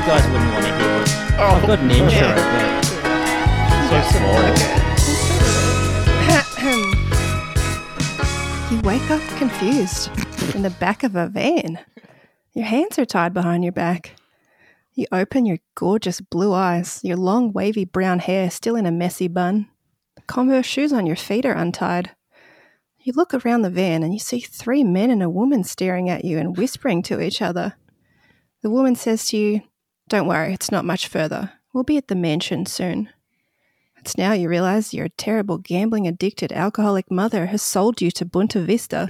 you guys wouldn't want to hear it. I've got an intro, but... You wake up confused in the back of a van. Your hands are tied behind your back. You open your gorgeous blue eyes, your long wavy brown hair still in a messy bun. The Converse shoes on your feet are untied. You look around the van and you see 3 men and a woman staring at you and whispering to each other. The woman says to you, "Don't worry, it's not much further. We'll be at the mansion soon." It's now you realise your terrible gambling-addicted alcoholic mother has sold you to Bunta Vista.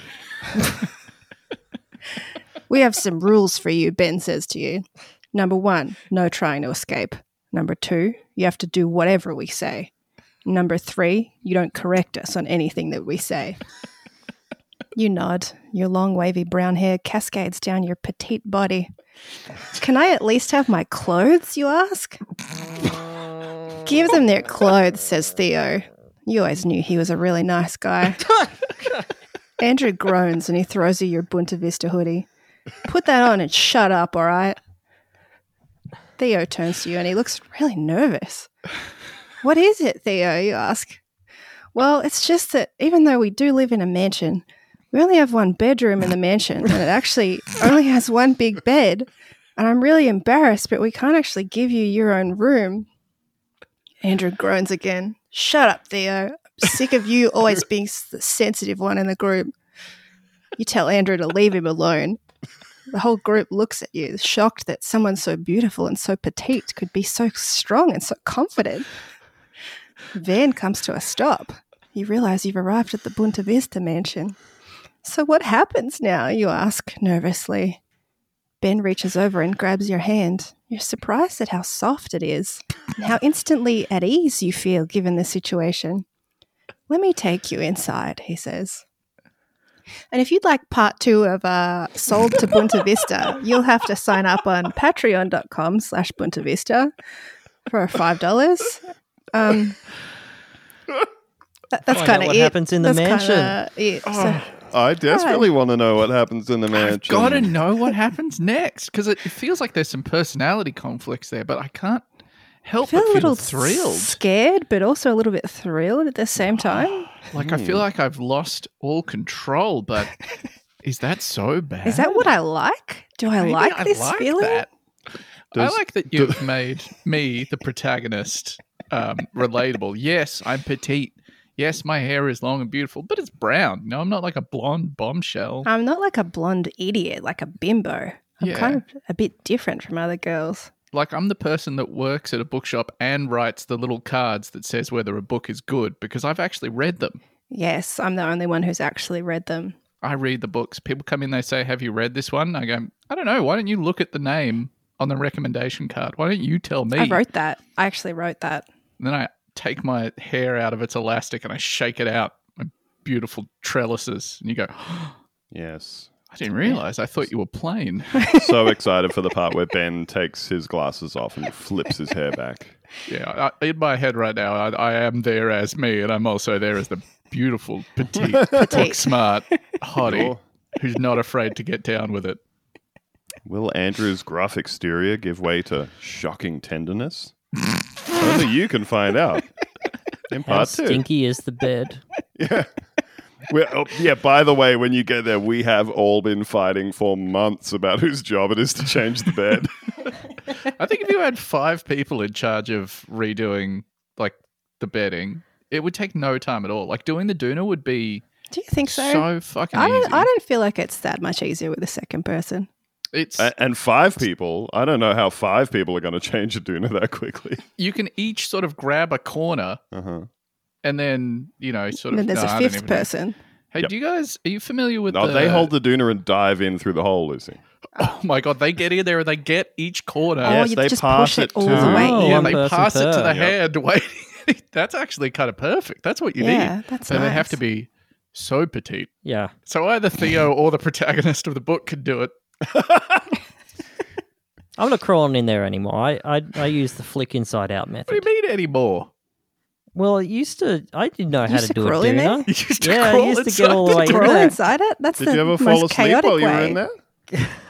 "We have some rules for you," Ben says to you. Number 1, no trying to escape. Number 2, you have to do whatever we say. Number 3, you don't correct us on anything that we say. You nod. Your long wavy brown hair cascades down your petite body. "Can I at least have my clothes?" you ask. "Give them their clothes," says Theo. You always knew he was a really nice guy. Andrew groans and he throws you your Bunta Vista hoodie. "Put that on and shut up, all right?" Theo turns to you and he looks really nervous. "What is it, Theo?" you ask. "Well, it's just that even though we do live in a mansion, we only have 1 bedroom in the mansion and it actually only has 1 big bed. And I'm really embarrassed, but we can't actually give you your own room." Andrew groans again. "Shut up, Theo. I'm sick of you always being the sensitive one in the group." You tell Andrew to leave him alone. The whole group looks at you, shocked that someone so beautiful and so petite could be so strong and so confident. The van comes to a stop. You realise you've arrived at the Bunta Vista mansion. "So what happens now?" you ask nervously. Ben reaches over and grabs your hand. You're surprised at how soft it is and how instantly at ease you feel given the situation. "Let me take you inside," he says. And if you'd like part 2 of Sold to Bunta Vista, you'll have to sign up on patreon.com/Bunta Vista for $5. That's kind of what it. happens in the That's mansion. It. So, I desperately want to know what happens in the mansion. I've got to know what happens next because it feels like there's some personality conflicts there, but I can't help I feel but a little thrilled. scared, but also a little bit thrilled at the same time. Like I feel like I've lost all control, but is that so bad? Is that what I like? Do I Maybe like I this like feeling? that. I like that you've made me, the protagonist, relatable. Yes, I'm petite. Yes, my hair is long and beautiful, but it's brown. No, I'm not like a blonde bombshell. I'm not like a blonde idiot, like a bimbo. I'm kind of a bit different from other girls. Like I'm the person that works at a bookshop and writes the little cards that says whether a book is good because I've actually read them. Yes, I'm the only one who's actually read them. I read the books. People come in, they say, "Have you read this one?" I go, "I don't know. Why don't you look at the name on the recommendation card? Why don't you tell me?" I wrote that. I actually wrote that. And then I take my hair out of its elastic and I shake it out, my beautiful trellises. And you go, Yes. "I didn't realize. I thought you were plain." So excited for the part where Ben takes his glasses off and flips his hair back. Yeah, in my head right now, I am there as me, and I'm also there as the beautiful, petite, book smart hottie Sure. who's not afraid to get down with it. Will Andrew's gruff exterior give way to shocking tenderness? Only you can find out in How part 2. stinky is the bed? Yeah. By the way, when you get there, we have all been fighting for months about whose job it is to change the bed. I think if you had 5 people in charge of redoing like the bedding, it would take no time at all. Like doing the doona would be Do you think so? so fucking I easy. don't feel like it's that much easier with a second person. It's And 5 people, I don't know how 5 people are going to change a doona that quickly. you can each sort of grab a corner and then, sort And of then there's no, I a don't 5th even know. person. Hey, do you guys, are you familiar with No, the... they hold the doona and dive in through the hole, Lucy. Oh my God, they get in there and they get each corner. Yes, you they just pass push it it all to- the way Oh, in. Yeah, one they person pass it to per. the hand waiting. That's actually kind of perfect. That's what you Yeah, need. that's So they have nice. to be so petite. Yeah. So either Theo or the protagonist of the book could do it. I'm not crawling in there anymore. I use the flick inside out What method. do you mean anymore? Well, I didn't know how Used to to do a crawl in there? doona. You used to Yeah, I crawl used to inside get all the way in Crawl there. inside it? That's Did the you ever most fall asleep chaotic while you way. were in there?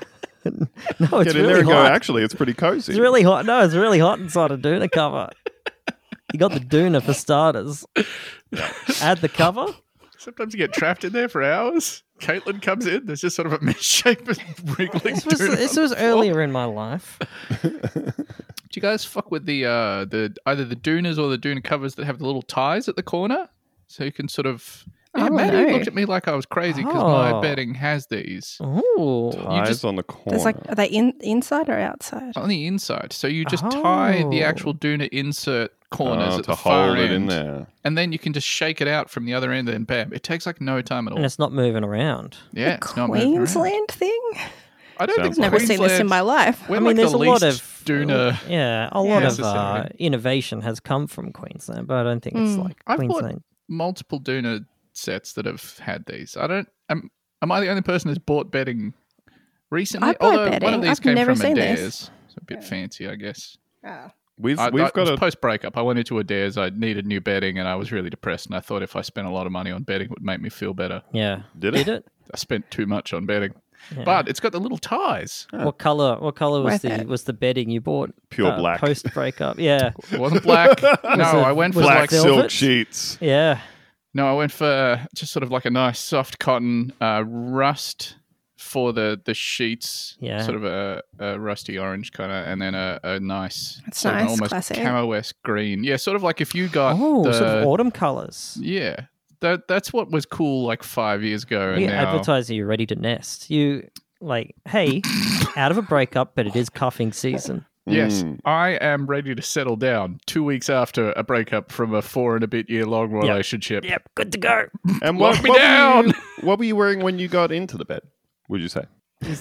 No, it's Get in there really and go, hot. actually, it's pretty cozy. It's really hot. No, it's really hot inside a Doona cover. You got the Doona for starters. Add the cover. Sometimes you get trapped in there for hours. Caitlin comes in. There's just sort of a misshapen wriggling. This was earlier in my life. Do you guys fuck with the either the Doonas or the Doona covers that have the little ties at the corner, so you can sort of? Yeah, Oh, Maddie no. looked at me like I was crazy because my bedding has these Ooh. Ties just- on the corner. There's are they inside or outside? on the inside. So you just tie the Oh. actual Doona insert corners at to the far hold end, it in there. and then you can just shake it out from the other end, and then bam, it takes like no time at all. And it's not moving around. Yeah, it's not moving around. Queensland thing? I don't think Sounds Never seen this in my life. We're I mean, like there's the a lot least of Doona. a lot of necessary. innovation has come from Queensland, but I don't think it's like I've bought Queensland. multiple Doona sets that have had these. I don't. Am I the only person who's bought bedding recently? I bought Although one bedding. of these I've came never from seen Adairs. this. It's a bit fancy, I guess. We've got a post breakup. I went into Adairs. I needed new bedding, and I was really depressed. And I thought if I spent a lot of money on bedding, it would make me feel better. Yeah, Did it? I spent too much on bedding, Yeah. but it's got the little ties. What color? What color was Worth it. the bedding you bought? Pure black. Post breakup. Yeah, It wasn't black. No, I went for was it black like velvet? silk sheets. yeah. No, I went for just sort of like a nice soft cotton rust for the sheets. Yeah. Sort of a rusty orange kind of, and then a nice, That's sort of an nice, almost classic. camo-esque green. Yeah, sort of like if you got Oh, the, sort of autumn colors. yeah. That's what was cool like 5 years ago. And You now, advertise that you're ready to nest. You like, hey, out of a breakup, but it is cuffing season. yes, I am ready to settle down 2 weeks after a breakup from a 4 and a bit year long relationship. Yep, good to go. And Lock me what down! what were you wearing when you got into the bed? Would you say?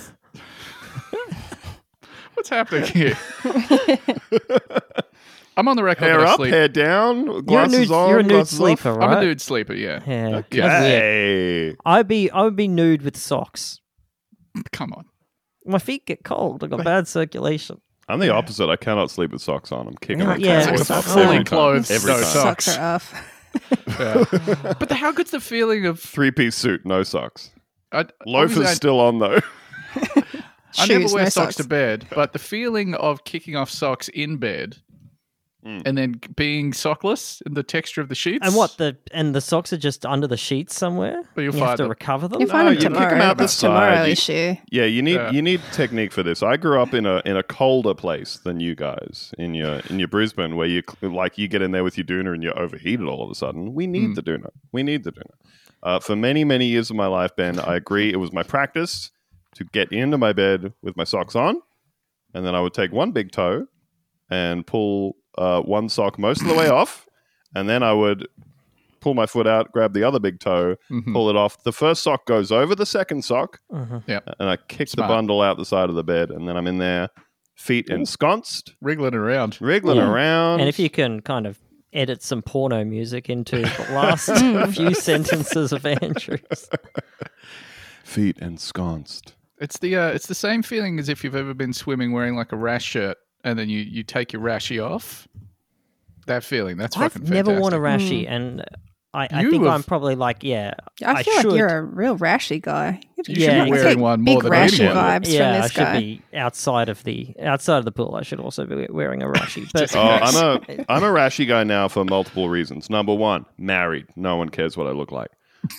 What's happening here? I'm on the record Hair that I up, sleep. hair down, You're a glasses nude, on, you're a nude glasses off? sleeper, right? I'm a nude sleeper, yeah. Yeah. Okay. that's weird. I would be nude with socks. Come on. My feet get cold. I got bad circulation. I'm the opposite. I cannot sleep with socks on. I'm kicking my Yeah, cats it's off fully every time. clothed, Every no time. socks. Socks are off. Yeah. But how good's the feeling of... Three-piece suit, no socks. Obviously Loafers still on though. I never Shoes, wear no socks to socks. bed, but the feeling of kicking off socks in bed and then being sockless and the texture of the sheets. And the socks are just under the sheets somewhere? But you'll you have find to them. recover them? You find No, them you kick 'em tomorrow. out the That's side. tomorrow You- issue. Yeah, you need technique for this. I grew up in a colder place than you guys in your Brisbane, where you get in there with your doona and you're overheated all of a sudden. We need the doona. We need the doona. For many years of my life, Ben, I agree. It was my practice to get into my bed with my socks on, and then I would take one big toe and pull one sock most of the way off, and then I would pull my foot out, grab the other big toe, pull it off. The first sock goes over the second sock, Yep. and I kick Smart. the bundle out the side of the bed, and then I'm in there, feet ensconced, Wriggling around. wriggling around. And if you can kind of edit some porno music into the last few sentences of Andrew's. feet ensconced. It's the same feeling as if you've ever been swimming wearing like a rash shirt and then you take your rashie off. That feeling, that's fucking I've never worn a fantastic. rashie, and I You think have- I'm probably like, I feel should. like you're a real rashy guy. You should Yeah, be I wearing get one big more than rashy anyone. vibes yeah, from I this should guy. be outside of the pool. I should also be wearing a rashie. But Just- Oh, I'm a rashy guy now for multiple reasons. Number one, married. No one cares what I look like.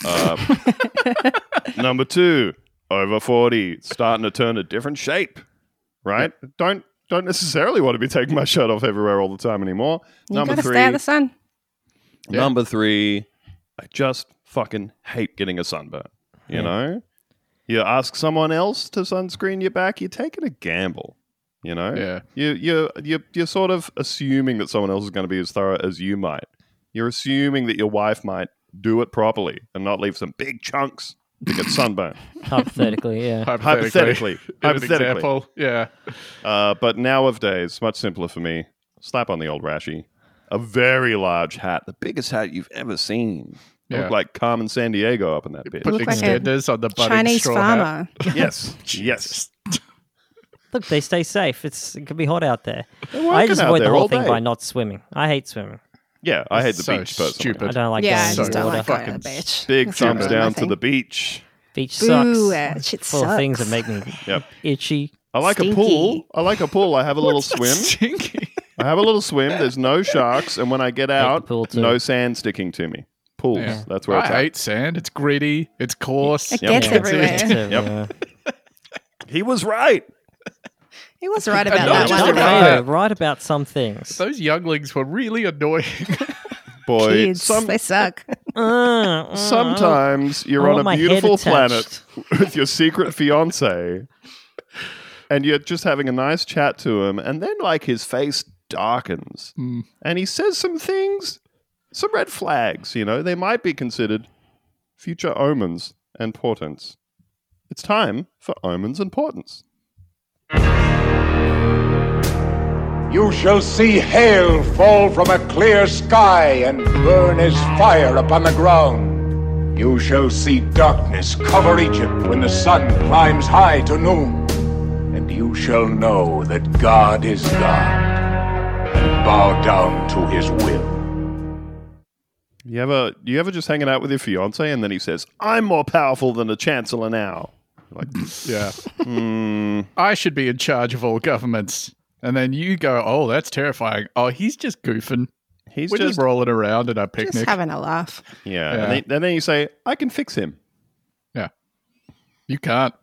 Number two, over 40, starting to turn a different shape. Right? Don't necessarily want to be taking my shirt off everywhere all the time anymore. You Number gotta three, stay out of the sun. Yeah. Number three, I just fucking hate getting a sunburn. You know? You ask someone else to sunscreen your back, you're taking a gamble. You know? Yeah. You're sort of assuming that someone else is going to be as thorough as you might. You're assuming that your wife might do it properly and not leave some big chunks to get sunburned. hypothetically, yeah. Hypothetically. In an example. Yeah. But nowadays, much simpler for me. Slap on the old rashie. A very large hat, the biggest hat you've ever seen. Yeah. Look like Carmen San Diego up in that bitch. Put look like a extenders on the budding Chinese straw hat. farmer. Yes, yes. Look, they stay safe. It can be hot out there. They're I working just out avoid the there whole all thing day. by not swimming. I hate swimming. Yeah, I hate the So beach personally. stupid. I don't like Yeah, I going just in the don't water. like going to Fucking the beach. Big That's not thumbs really down my to thing. the beach. Beach Boo, sucks. shit Full of things that sucks. make me Yep. itchy. I like a Stinky. pool. I like a pool. I have a little swim. Stinky. I have a little swim. There's no sharks, and when I get out, pool too. no sand sticking to me. Pools. Yeah. That's where it's I at. hate sand. It's gritty. It's coarse. It Yep. gets Yeah. everywhere. Yeah. He was right. He was right about not that just one. about though. that. Right about some things. Those younglings were really annoying. Boy, Kids, they suck. sometimes you're I on want a my head beautiful attached. planet with your secret fiance, and you're just having a nice chat to him, and then like his face darkens, and he says some things, some red flags. They might be considered future omens and portents. It's time for omens and portents. You shall see hail fall from a clear sky and burn as fire upon the ground. You shall see darkness cover Egypt when the sun climbs high to noon. And you shall know that God is God, and bow down to his will. You ever just hanging out with your fiance, and then he says, "I'm more powerful than the chancellor now." Like, Yeah. I should be in charge of all governments. And then you go, oh, that's terrifying. Oh, he's just goofing. he's We're just rolling around at our picnic. Just having a laugh. yeah. Yeah. And then you say, "I can fix him." Yeah. You can't.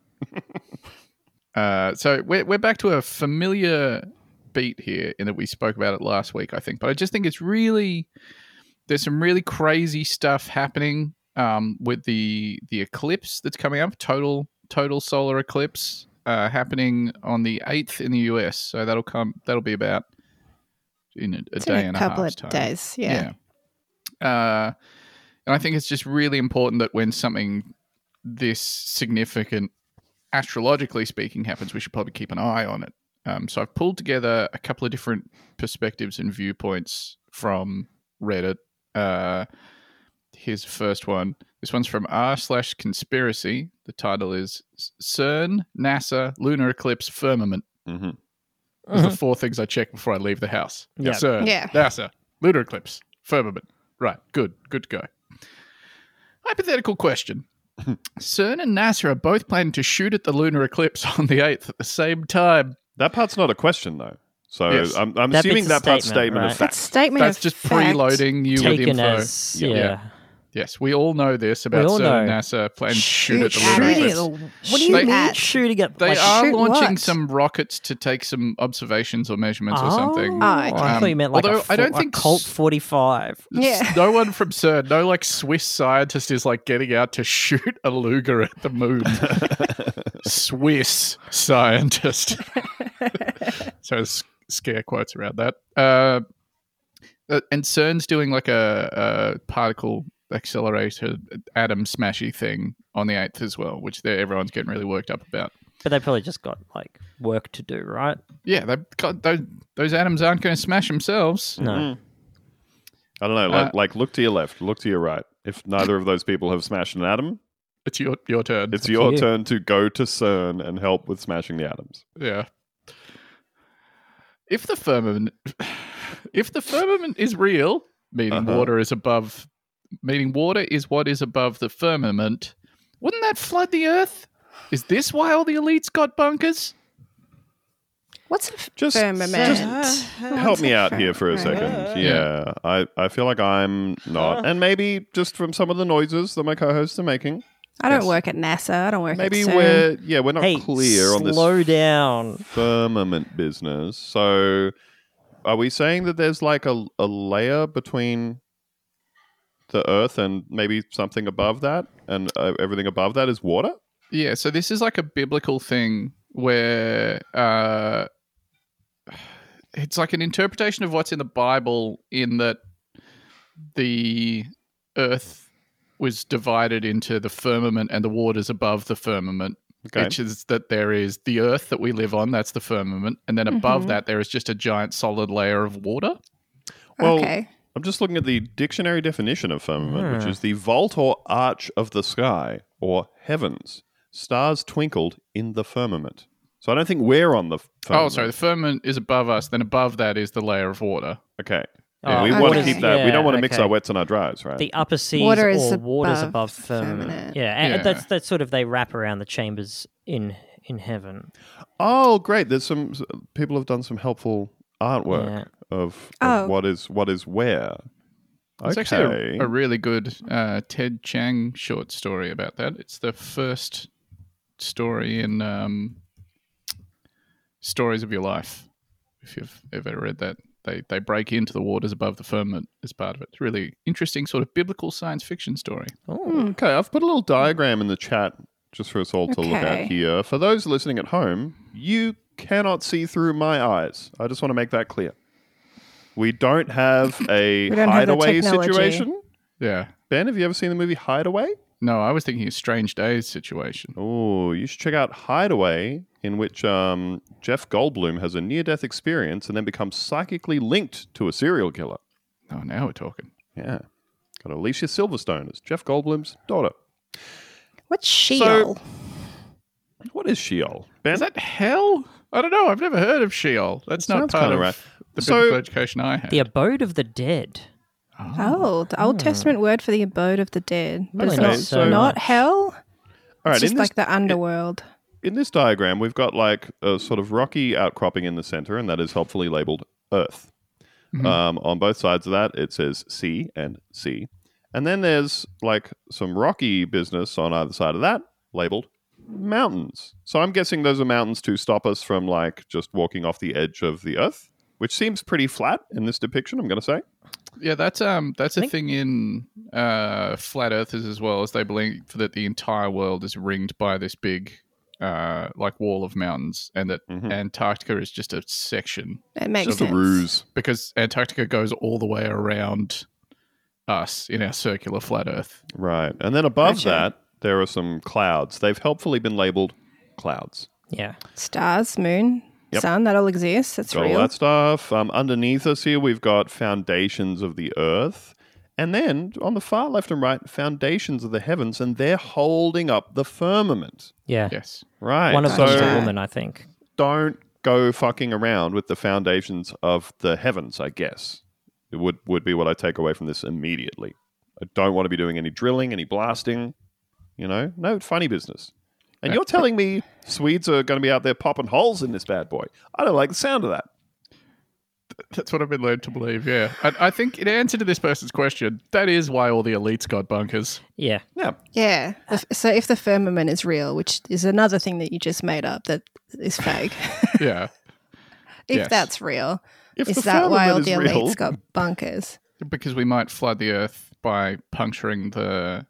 So we're back to a familiar beat here in that we spoke about it last week, I think. But I just think it's really... There's some really crazy stuff happening with the eclipse that's coming up, total solar eclipse. Happening on the 8th in the US, so that'll be about in a It's day in and a a couple half's of time. days. Yeah. And I think it's just really important that when something this significant, astrologically speaking, happens, we should probably keep an eye on it. So I've pulled together a couple of different perspectives and viewpoints from Reddit. Here's the first one. This one's from r/conspiracy. The title is CERN, NASA, Lunar Eclipse, Firmament. Mm-hmm. Those are the four things I check before I leave the house. Yeah. CERN, Yeah. NASA, Lunar Eclipse, Firmament. Right, good to go. Hypothetical question. CERN and NASA are both planning to shoot at the lunar eclipse on the 8th at the same time. That part's not a question, though. So Yes. I'm That assuming bit's a that part's statement, statement right? of That's fact. statement That's of just fact. preloading you with Taken info. as Yeah. Yes, we all know this about all CERN and know. NASA planning to shoot at the Shoot lunar at eclipse. it. What do you They- mean? shooting at? They like, are shoot launching what? some rockets to take some observations or measurements or something. Oh, okay. I thought you meant like Although I don't a think Colt 45. Yeah. No one from CERN, no like Swiss scientist is like getting out to shoot a Luger at the moon. Swiss scientist. So scare quotes around that. And CERN's doing like a particle accelerator atom smashy thing on the 8th as well, which everyone's getting really worked up about. But they probably just got like work to do, right? Yeah, they've got those atoms aren't going to smash themselves. No. I don't know. Like, look to your left, look to your right. If neither of those people have smashed an atom, It's your turn. it's your you. turn to go to CERN and help with smashing the atoms. Yeah. If the firmament is real, meaning water is what is above the firmament, wouldn't that flood the earth? Is this why all the elites got bunkers? What's a Just- firmament? Help me out here for a second. Yeah, I feel like I'm not. And maybe just from some of the noises that my co-hosts are making, I don't work at NASA. I don't work maybe at CERN. we're not Hey, clear on this slow down. firmament business. So are we saying that there's like a layer between the earth and maybe something above that, and everything above that is water? Yeah, so this is like a biblical thing where it's like an interpretation of what's in the Bible, in that the earth was divided into the firmament and the waters above the firmament, Okay. which is that there is the earth that we live on, that's the firmament, and then above that there is just a giant solid layer of water. Well, Okay. I'm just looking at the dictionary definition of firmament, which is the vault or arch of the sky, or heavens. Stars twinkled in the firmament. So I don't think we're on the firmament. Oh, sorry, the firmament is above us, then above that is the layer of water. Okay. Yeah, we Oh, want to okay. keep that. We don't want to mix okay. our wets and our dries, right? The upper seas Water is or waters above above firmament. firmament. Yeah, and Yeah. that's sort of they wrap around the chambers in heaven. Oh, great! There's some people have done some helpful artwork Yeah. of Oh. what is where. It's Okay. actually a really good Ted Chiang short story about that. It's the first story in Stories of Your Life. If you've ever read that, they break into the waters above the firmament as part of it. It's a really interesting sort of biblical science fiction story. Oh, Okay, I've put a little diagram in the chat just for us all to look at Okay. here. For those listening at home, you cannot see through my eyes. I just want to make that clear. We don't have a We don't have the hideaway technology. situation. Yeah. Ben, have you ever seen the movie Hideaway? No, I was thinking a Strange Days situation. Oh, you should check out Hideaway, in which Jeff Goldblum has a near-death experience and then becomes psychically linked to a serial killer. Oh, now we're talking. Yeah. Got Alicia Silverstone as Jeff Goldblum's daughter. What's Sheol? What is Sheol? Ben? Is that hell? I don't know. I've never heard of Sheol. That's not Sounds part kinda of right. the So- biblical education I had. the abode of the dead. Oh, the Old Testament word for the abode of the dead. But it's Okay, not, so- not hell. All right, It's just in this, like the underworld. in this diagram, we've got like a sort of rocky outcropping in the center, and that is helpfully labeled Earth. On both sides of that, it says sea and sea. And then there's like some rocky business on either side of that, labeled mountains. So I'm guessing those are mountains to stop us from like just walking off the edge of the Earth, which seems pretty flat in this depiction, I'm going to say. Yeah, that's a thing in flat earthers as well, as they believe that the entire world is ringed by this big like wall of mountains, and that Antarctica is just a section It makes Just a sense. ruse. because Antarctica goes all the way around us in our circular flat Earth. Right. And then above Gotcha. that, there are some clouds. They've helpfully been labeled clouds. Yeah. Stars, moon, Yep. sun, that all exists. That's Got all real. that stuff. Underneath us here, we've got foundations of the earth. And then on the far left and right, foundations of the heavens, and they're holding up the firmament. Yeah. Yes. Right. One of so them's a woman, I think. don't go fucking around with the foundations of the heavens, I guess. It would be what I take away from this immediately. I don't want to be doing any drilling, any blasting, no funny business. And you're telling me Swedes are going to be out there popping holes in this bad boy. I don't like the sound of that. That's what I've been led to believe, yeah. I think in answer to this person's question, that is why all the elites got bunkers. Yeah. Yeah. Yeah. So if the firmament is real, which is another thing that you just made up that is fake, Yeah. if Yes. that's real, If is the that why all firmament the is real- elites got bunkers? Because we might flood the earth by puncturing the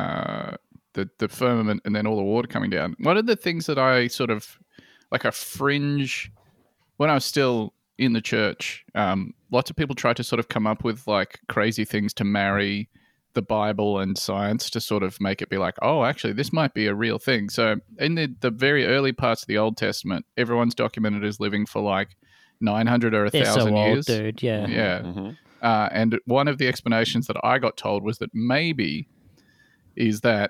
firmament and then all the water coming down. One of the things that I sort of like a fringe when I was still in the church, lots of people tried to sort of come up with like crazy things to marry the Bible and science to sort of make it be like, oh, actually, this might be a real thing. So in the very early parts of the Old Testament, everyone's documented as living for like 900 or They're 1,000 so old, years. dude. Yeah. Yeah. Mhm. And one of the explanations that I got told was that maybe is that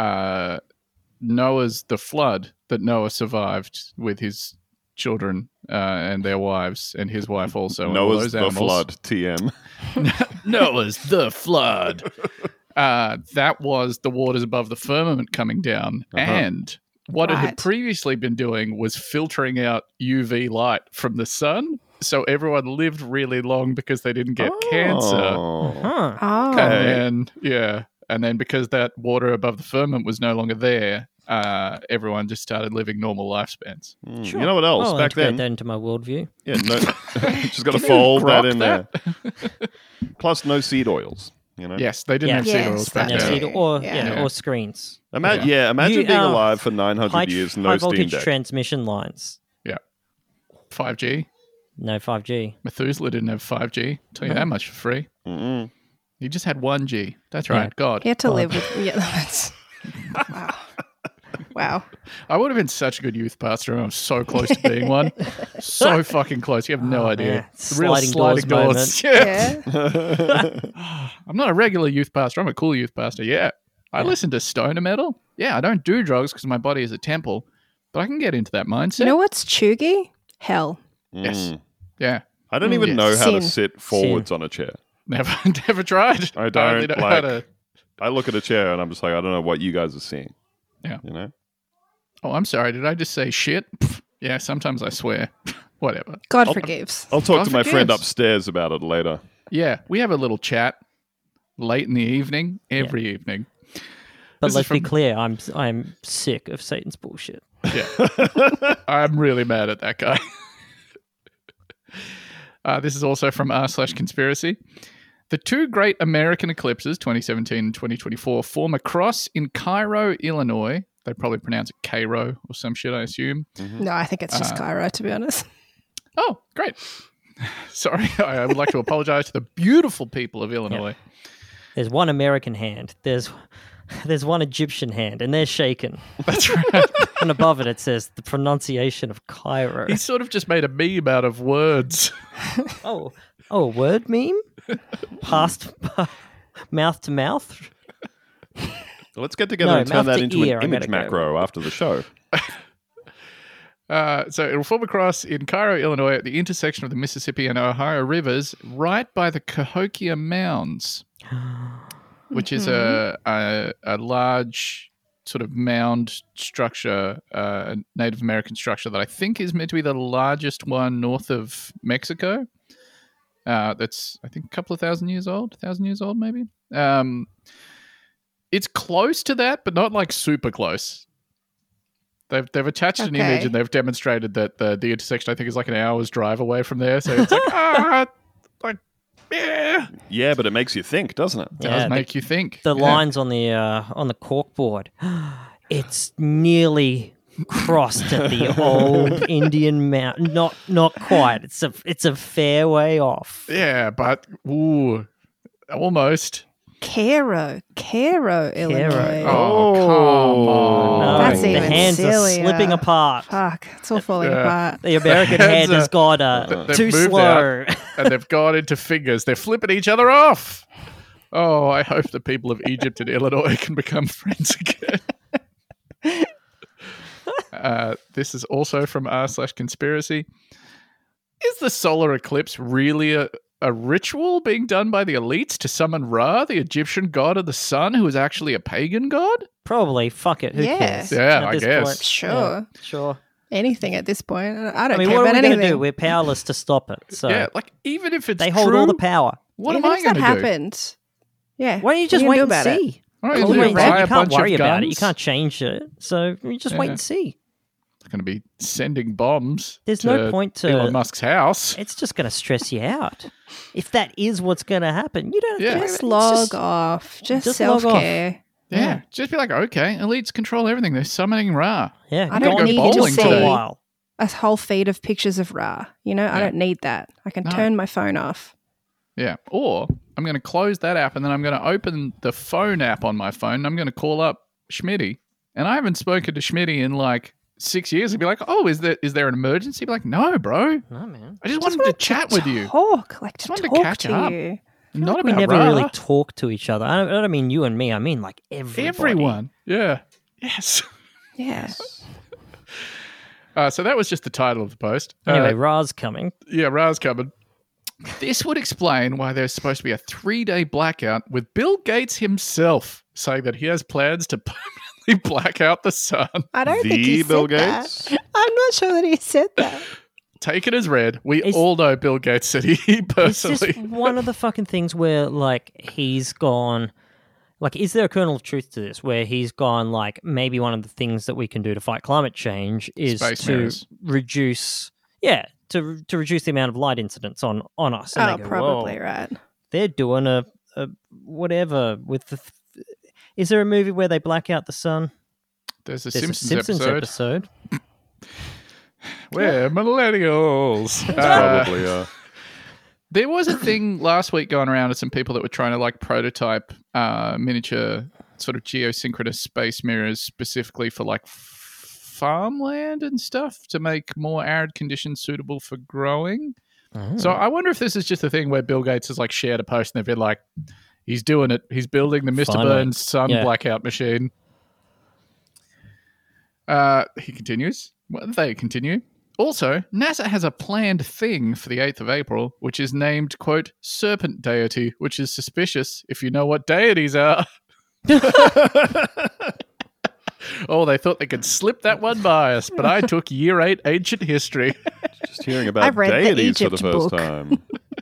Noah's the flood that Noah survived with his children and their wives and his wife also. and all Noah's those the animals. flood, TM. Noah's the flood. That was the waters above the firmament coming down. And what it had Right. previously been doing was filtering out UV light from the sun. So everyone lived really long because they didn't get cancer. Oh. Huh. Oh, Okay. And then because that water above the firmament was no longer there, everyone just started living normal lifespans. Sure. You know what else? I'll Back integrate then, that into my worldview. yeah, no, just got to fold that grok in there. Plus, no seed oils. Yes, they didn't Yeah. have seed Yes, oils back that No too. then. seed or Yeah. or screens. Imagine, Yeah. imagine You, being alive for 900 High, years, no high Steam voltage Deck. transmission lines. 5G. No 5G. Methuselah didn't have 5G. Tell you that much for free. Mm-mm. He just had 1G. That's Yeah. right. God. he had to live with. Yeah, that's. Wow. Wow. I would have been such a good youth pastor. I'm so close to being one. So fucking close. You have no idea. yeah. The real Sliding doors Yeah. Yeah. I'm not a regular youth pastor. I'm a cool youth pastor. Yeah. I listen to stoner metal. Yeah. I don't do drugs because my body is a temple, but I can get into that mindset. You know what's chuggy? Hell. Yes. Mm. Yeah. I don't even know how to Sin. sit forwards on a chair. Never tried. I only don't know how to- I look at a chair and I'm just like, I don't know what you guys are seeing. Yeah. You know? Oh, I'm sorry. Did I just say shit? Yeah, sometimes I swear. Whatever. God forgives. I'll talk God to my friend forgives. upstairs about it later. Yeah, we have a little chat late in the evening, every evening. But This is let's be from- clear, I'm sick of Satan's bullshit. Yeah. I'm really mad at that guy. This is also from r/conspiracy. The two great American eclipses, 2017 and 2024, form a cross in Cairo, Illinois. They probably pronounce it Cairo or some shit, I assume. No, I think it's just Cairo, to be honest. Oh, great. Sorry, I would like to apologize to the beautiful people of Illinois. There's one American hand. There's one Egyptian hand, and they're shaken. That's right. And above it, it says the pronunciation of Cairo. He sort of just made a meme out of words. Oh, a word meme? Past mouth to mouth? Let's get together No, and turn mouth that to into ear, an I image gotta go. macro after the show. So it will form a cross in Cairo, Illinois, at the intersection of the Mississippi and Ohio rivers, right by the Cahokia Mounds, which is a large sort of mound structure, a Native American structure that I think is meant to be the largest one north of Mexico. That's, I think, a couple of 1,000 years old, 1,000 years old maybe. It's close to that, but not like super close. They've attached an image Okay. and they've demonstrated that the intersection, I think, is like an hour's drive away from there. So it's like, yeah, Yeah, but it makes you think, doesn't it? does Yeah, make you think. The Yeah. lines on the corkboard. It's nearly crossed at the old Indian mountain. Not quite. It's a fair way off. Yeah, but ooh, almost. Cairo, Illinois. Oh, come on. No, That's the even hands are sillier. slipping apart. Fuck, it's all falling Yeah. apart. The American Hands hand has are- gone They've too moved slow. and they've gone into fingers. They're flipping each other off. Oh, I hope the people of Egypt and Illinois can become friends again. This is also from r/conspiracy. Is the solar eclipse really a ritual being done by the elites to summon Ra, the Egyptian god of the sun, who is actually a pagan god? Probably. Fuck it. Who Yeah. cares? Yeah, At I this guess. point, Sure. yeah, sure. Anything at this point. I I don't mean, care what are about we going to anything. do? We're powerless to stop it. So Yeah, like even if it's they hold true, all the power. what Even am I if going that to do? happened? Yeah. Why don't you what just are wait do and about it? see? All right, You do wait we and buy see. a You can't bunch of worry about it. You guns? can't change it. So you just wait Yeah. and see. It's going to be sending bombs. There's to no point to- Elon Musk's house. It's just going to stress you out. If that is what's going to happen, you don't have Yeah. to Just worry about it. It's log off. Just just log off. self-care. Yeah, just be like, okay, elites control everything. They're summoning Ra. Yeah, I go don't on need bowling to for a see- while. A whole feed of pictures of Ra. You know, I Yeah. don't need that. I can No. turn my phone off. Yeah. Or I'm going to close that app and then I'm going to open the phone app on my phone and I'm going to call up Schmitty. And I haven't spoken to Schmitty in like 6 years. He'd be like, oh, is there an emergency? He'd be like, no, bro. No, man. I just wanted to chat with you. Talk. Like to Just wanted to talk catch to up. you. Not We about never Ra. really talk to each other. I don't mean you and me. I mean like everybody. Everyone. Yeah. Yes. Yeah. So that was just the title of the post. Anyway, Ra's coming. Yeah, Ra's coming. This would explain why there's supposed to be a 3-day blackout with Bill Gates himself saying that he has plans to permanently black out the sun. I don't think he The Bill said that. Gates? I'm not sure that he said that. Take it as read. We Is- all know Bill Gates said he It's personally. just one of the fucking things where, like, he's gone. Like, is there a kernel of truth to this? Where he's gone, like, maybe one of the things that we can do to fight climate change is Space to mirrors. reduce, to reduce the amount of light incidents on us. And Oh, they go, probably "Whoa, right. they're doing a whatever with the. Is there a movie where they black out the sun? There's a There's Simpsons, a Simpsons episode. episode. We're millennials. Probably. There was a thing last week going around of some people that were trying to like prototype miniature sort of geosynchronous space mirrors specifically for like farmland and stuff to make more arid conditions suitable for growing. Oh. So I wonder if this is just a thing where Bill Gates has like shared a post and they've been like, he's doing it. He's building the Mr. Finally. Burns sun Yeah. blackout machine. He continues. Well, they continue. Also, NASA has a planned thing for the 8th of April, which is named, quote, Serpent Deity, which is suspicious if you know what deities are. Oh, they thought they could slip that one by us, but I took year 8 ancient history. Just hearing about I've read the deities for the Egypt first book. time.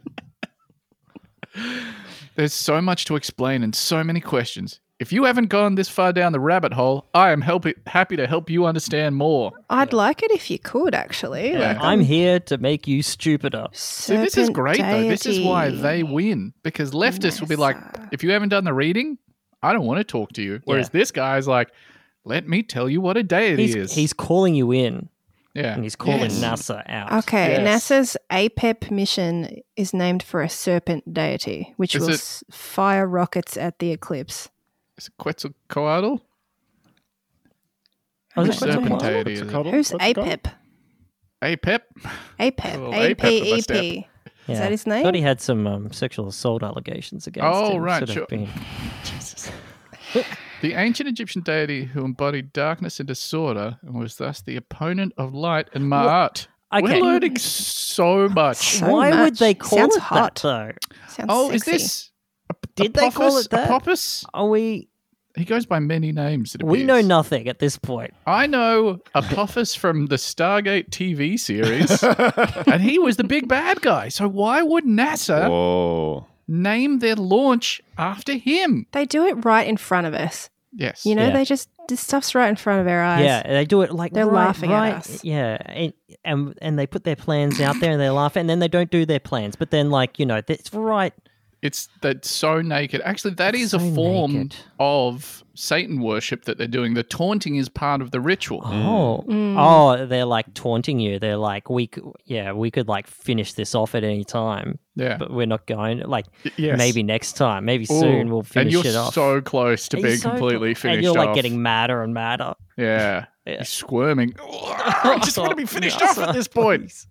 There's so much to explain and so many questions. If you haven't gone this far down the rabbit hole, I am happy to help you understand more. I'd like it if you could, actually. Yeah. Like, I'm here to make you stupider. See, this is great, though. This is why they win. Because leftists will be like, if you haven't done the reading, I don't want to talk to you. Whereas this guy's like, let me tell you what a deity is. He's calling you in, yeah. and he's calling Yes. NASA out. Okay, Yes. NASA's APEP mission is named for a serpent deity, which Is will it- fire rockets at the eclipse. Is it Quetzalcoatl? Oh, is it Serpent Quetzalcoatl? deity. Is it? Who's APEP? APEP? APEP. Little APEP in my step. APEP. Is Yeah. that his I name? thought he had some sexual assault allegations against Oh, him. right, Should have sure. been. Jesus. The ancient Egyptian deity who embodied darkness and disorder and was thus the opponent of light and Ma'at. Okay. We're learning so much. So Why would much. they call Sounds it hot. that, though? Sounds Oh, sexy. is this... Did they call it that? Apophis? Are we... He goes by many names. It We know appears. nothing at this point. I know Apophis from the Stargate TV series, and he was the big bad guy. So why would NASA Whoa. name their launch after him? They do it right in front of us. Yes. You know, Yeah. this stuff's right in front of our eyes. Yeah, they do it like They're right, laughing at right, us. Yeah, and they put their plans out there and they laugh, and then they don't do their plans. But then, like, you know, that's right. It's that's so naked. Actually, that is a So form naked. of Satan worship that they're doing. The taunting is part of the ritual. Oh, Mm. oh, they're like taunting you. They're like, we could like finish this off at any time, Yeah. but we're not going. Like, Yes. maybe next time, maybe Ooh, soon we'll finish and it you're off. so close to You're being so completely cl- finished and you're like off. getting madder and madder. Yeah. Yeah. You're squirming. I just want to be finished off at this point.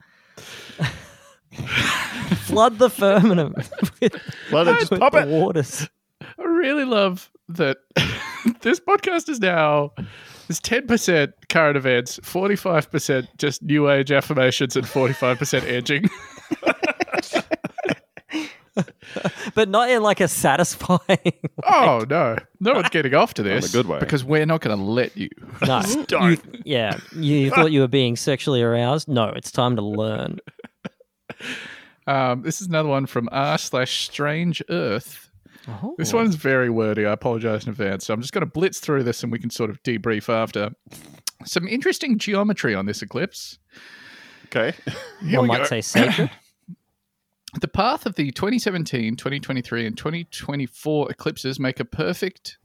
Flood the firmament with, Let it just with pop the it. waters. I really love that this podcast is now there's 10% current events, 45% just new age affirmations, and 45% edging. But not in like a satisfying. Oh no, no one's getting off to this. a good way. Because we're not going to let you. No, Don't. you thought you were being sexually aroused. No, it's time to learn. This is another one from r/Strange Earth. Oh. This one's very wordy. I apologize in advance. So I'm just going to blitz through this and we can sort of debrief after. Some interesting geometry on this eclipse. Okay. Here One we might go. say sacred. The path of the 2017, 2023, and 2024 eclipses make a perfect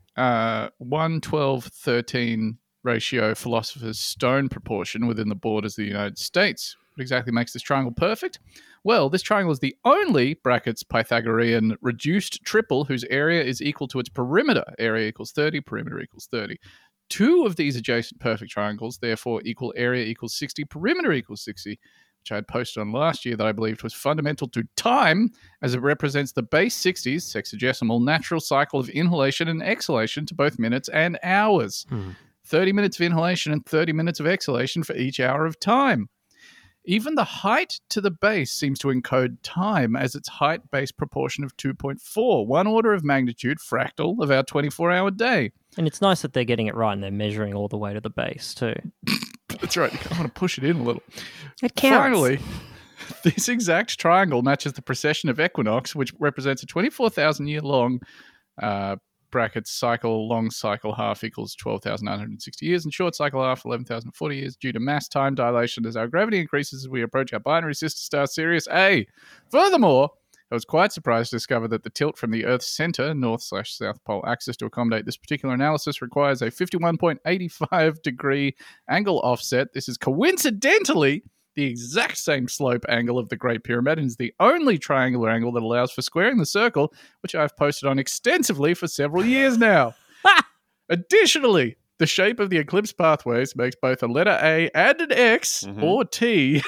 1:12:13 ratio philosopher's stone proportion within the borders of the United States. What exactly makes this triangle perfect? Well, this triangle is the only brackets Pythagorean reduced triple whose area is equal to its perimeter. Area equals 30, perimeter equals 30. Two of these adjacent perfect triangles, therefore, equal area equals 60, perimeter equals 60, which I had posted on last year that I believed was fundamental to time, as it represents the base 60s, sexagesimal, natural cycle of inhalation and exhalation to both minutes and hours. 30 minutes of inhalation and 30 minutes of exhalation for each hour of time. Even the height to the base seems to encode time as its height-base proportion of 2.4, one order of magnitude fractal of our 24-hour day. And it's nice that they're getting it right and they're measuring all the way to the base too. That's right. I want to push it in a little. It counts. Finally, this exact triangle matches the precession of equinox, which represents a 24,000-year-long brackets cycle, long cycle half equals 12,960 years, and short cycle half 11,040 years due to mass time dilation as our gravity increases as we approach our binary sister star Sirius A. Furthermore, I was quite surprised to discover that the tilt from the Earth's center, north/south pole axis, to accommodate this particular analysis requires a 51.85 degree angle offset. This is coincidentally the exact same slope angle of the Great Pyramid and is the only triangular angle that allows for squaring the circle, which I've posted on extensively for several years now. Additionally, the shape of the eclipse pathways makes both a letter A and an X, or T,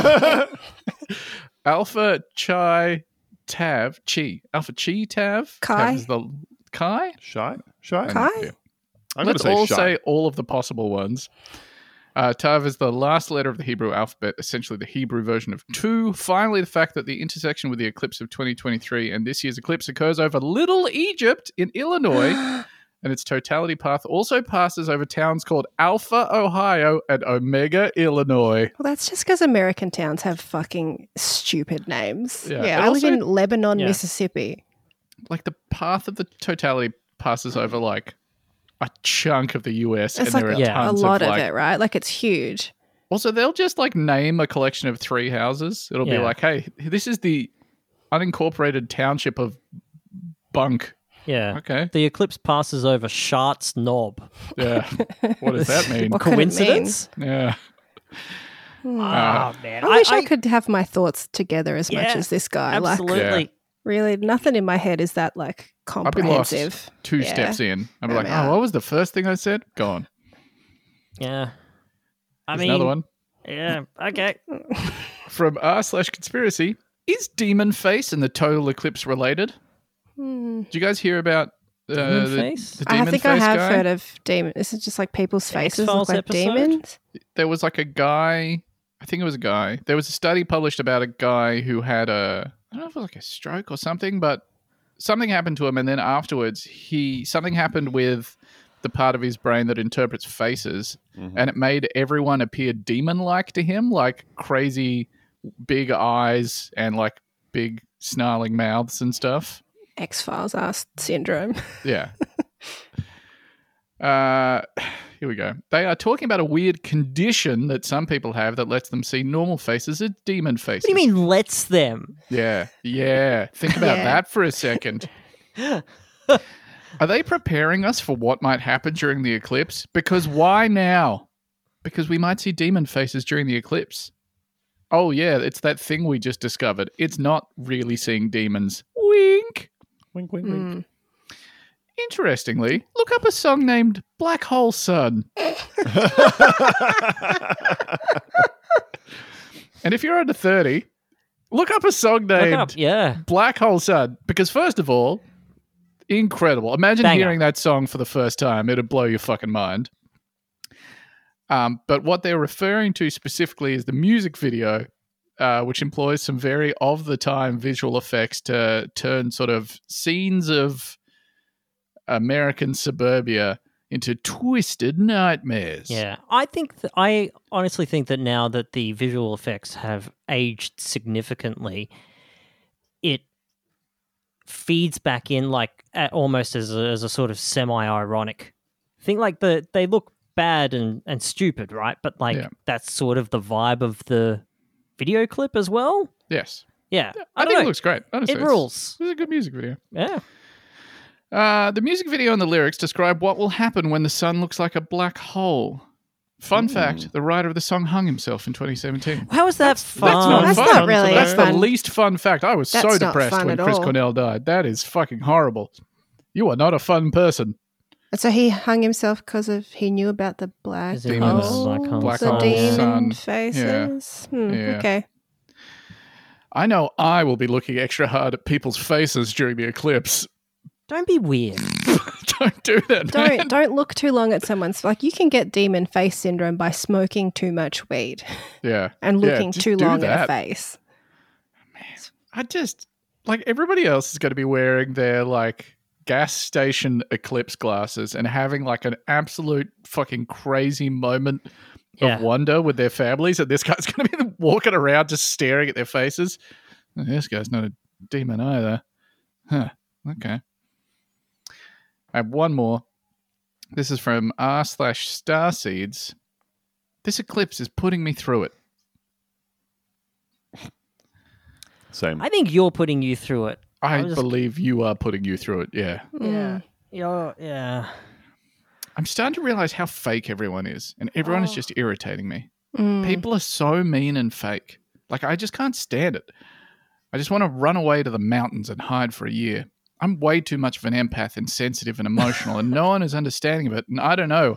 Alpha Chi Tav, Chi. Alpha Chi Tav? Chi? Tav is the Chi? Shy? Kai? I'm going to Let's say all shy. say all of the possible ones. Tav is the last letter of the Hebrew alphabet, essentially the Hebrew version of 2. Finally, the fact that the intersection with the eclipse of 2023 and this year's eclipse occurs over Little Egypt in Illinois, and its totality path also passes over towns called Alpha, Ohio, and Omega, Illinois. Well, that's just because American towns have fucking stupid names. Yeah. Yeah, And I live also- in Lebanon, Yeah. Mississippi. Like the path of the totality passes over like a chunk of the US, It's and like there are Yeah. a tons lot of like, it, right? Like it's huge. Also, they'll just like name a collection of 3 houses. It'll be Yeah. like, hey, this is the unincorporated township of Bunk. Yeah. Okay. The eclipse passes over Shart's Knob. Yeah. What does that mean? What could it mean? Coincidence? Yeah. Oh, man. I wish I could have my thoughts together as much Yeah, as this guy. Like, Absolutely. really, nothing in my head is that like I'd be lost comprehensive. 2 Yeah. steps in. I'd be I'm like, out. oh, what was the first thing I said? Gone. Yeah. I There's mean, another one. yeah. Okay. From r/conspiracy. Is Demon Face and the total eclipse related? Hmm. Did you guys hear about Demon the Face? the I Demon think Face I have guy? heard of demon. This is just like people's The faces X-Files look like episode? demons. There was like a guy, I think it was a guy. There was a study published about a guy who had I don't know if it was like a stroke or something, but something happened to him, and then afterwards something happened with the part of his brain that interprets faces, and it made everyone appear demon-like to him, like crazy big eyes and like big snarling mouths and stuff. X-Files ass syndrome. Yeah. Here we go. They are talking about a weird condition that some people have that lets them see normal faces as demon faces. What do you mean lets them? Yeah. Yeah. Think about Yeah. that for a second. Are they preparing us for what might happen during the eclipse? Because why now? Because we might see demon faces during the eclipse. Oh, yeah. It's that thing we just discovered. It's not really seeing demons. Wink. Wink, wink, wink. Mm. Interestingly, look up a song named Black Hole Sun. And if you're under 30, look up a song Look named up. Yeah. Black Hole Sun. Because first of all, incredible. Imagine Banger. hearing that song for the first time. It'd blow your fucking mind. But what they're referring to specifically is the music video, which employs some very of-the-time visual effects to turn sort of scenes of American suburbia into twisted nightmares. Yeah. I honestly think that now that the visual effects have aged significantly, it feeds back in like almost as a sort of semi-ironic thing. Like they look bad and stupid, right? But like Yeah. that's sort of the vibe of the video clip as well. Yes. Yeah. I don't think know. it looks great. Honestly, It rules. It's a good music video. Yeah. The music video and the lyrics describe what will happen when the sun looks like a black hole. Fun fact, the writer of the song hung himself in 2017. How is that fun? That's fun. not really That's fun. the least fun fact. I was That's so not depressed fun when at Chris all. Cornell died. That is fucking horrible. You are not a fun person. So he hung himself because he knew about the black Is it Demons. hole, Black hole Black the hole demon sun. faces. Yeah. Okay. I know I will be looking extra hard at people's faces during the eclipse. Don't be weird. Don't do that, man. Don't look too long at someone's. Like you can get demon face syndrome by smoking too much weed Yeah. and Yeah, looking just too do long at a that. face. I just like everybody else is going to be wearing their like gas station eclipse glasses and having like an absolute fucking crazy moment Yeah. of wonder with their families, and this guy's going to be walking around just staring at their faces. Oh, this guy's not a demon either. Huh. Okay. I have one more. This is from r/starseeds. This eclipse is putting me through it. Same. I think you're putting you through it. I was- believe you are putting you through it. Yeah. Mm. Yeah. I'm starting to realize how fake everyone is, and everyone is just irritating me. Mm. People are so mean and fake. Like, I just can't stand it. I just want to run away to the mountains and hide for a year. I'm way too much of an empath and sensitive and emotional, and no one is understanding of it. And I don't know.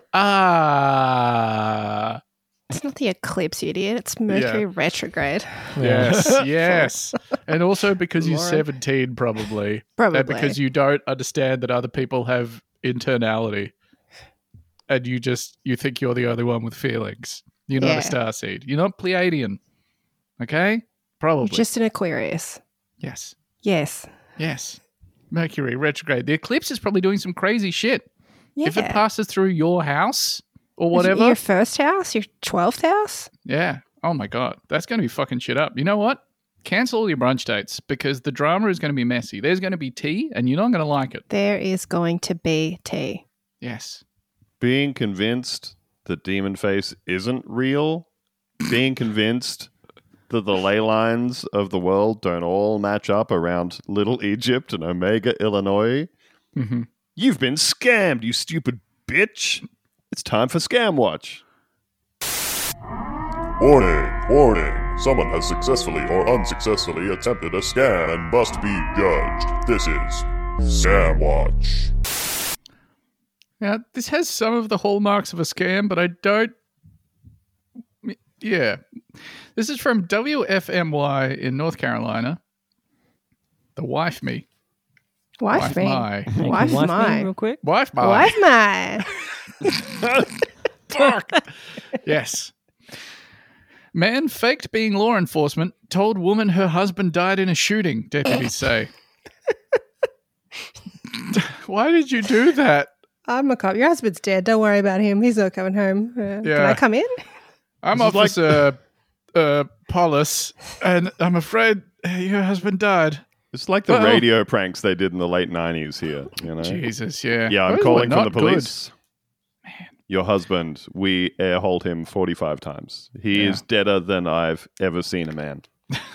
It's not the eclipse, you idiot. It's Mercury retrograde. Yes, yes. And also because you're Lauren. 17, probably. Probably. And because you don't understand that other people have internality. and you think you're the only one with feelings. You're not a starseed. You're not Pleiadian. Okay? Probably. Just an Aquarius. Yes. Yes. Yes. Mercury retrograde. The eclipse is probably doing some crazy shit. Yeah. If it passes through your house or Is it whatever. your first house? Your 12th house? Yeah. Oh my God. That's going to be fucking shit up. You know what? Cancel all your brunch dates because the drama is going to be messy. There's going to be tea and you're not going to like it. There is going to be tea. Yes. Being convinced that Demon Face isn't real, being convinced that the ley lines of the world don't all match up around Little Egypt and Omega, Illinois. Mm-hmm. You've been scammed, you stupid bitch. It's time for Scam Watch. Warning, warning. Someone has successfully or unsuccessfully attempted a scam and must be judged. This is Scam Watch. Now, this has some of the hallmarks of a scam, but I don't... Yeah. This is from WFMY in North Carolina. The wife me. Wife me. my. Thank you, Wife me mine. real quick. Wife my. Wife mine. Fuck. Yes. Man faked being law enforcement, told woman her husband died in a shooting, deputies say. Why did you do that? I'm a cop. Your husband's dead. Don't worry about him. He's not coming home. Can I come in? I'm This is Officer Paulus, and I'm afraid your husband died. It's like the Well- radio pranks they did in the late 90s here, you know? Jesus, yeah. Yeah, I'm Those calling were from the not police. Man. Your husband, we air-holed him 45 times. He Yeah. is deader than I've ever seen a man.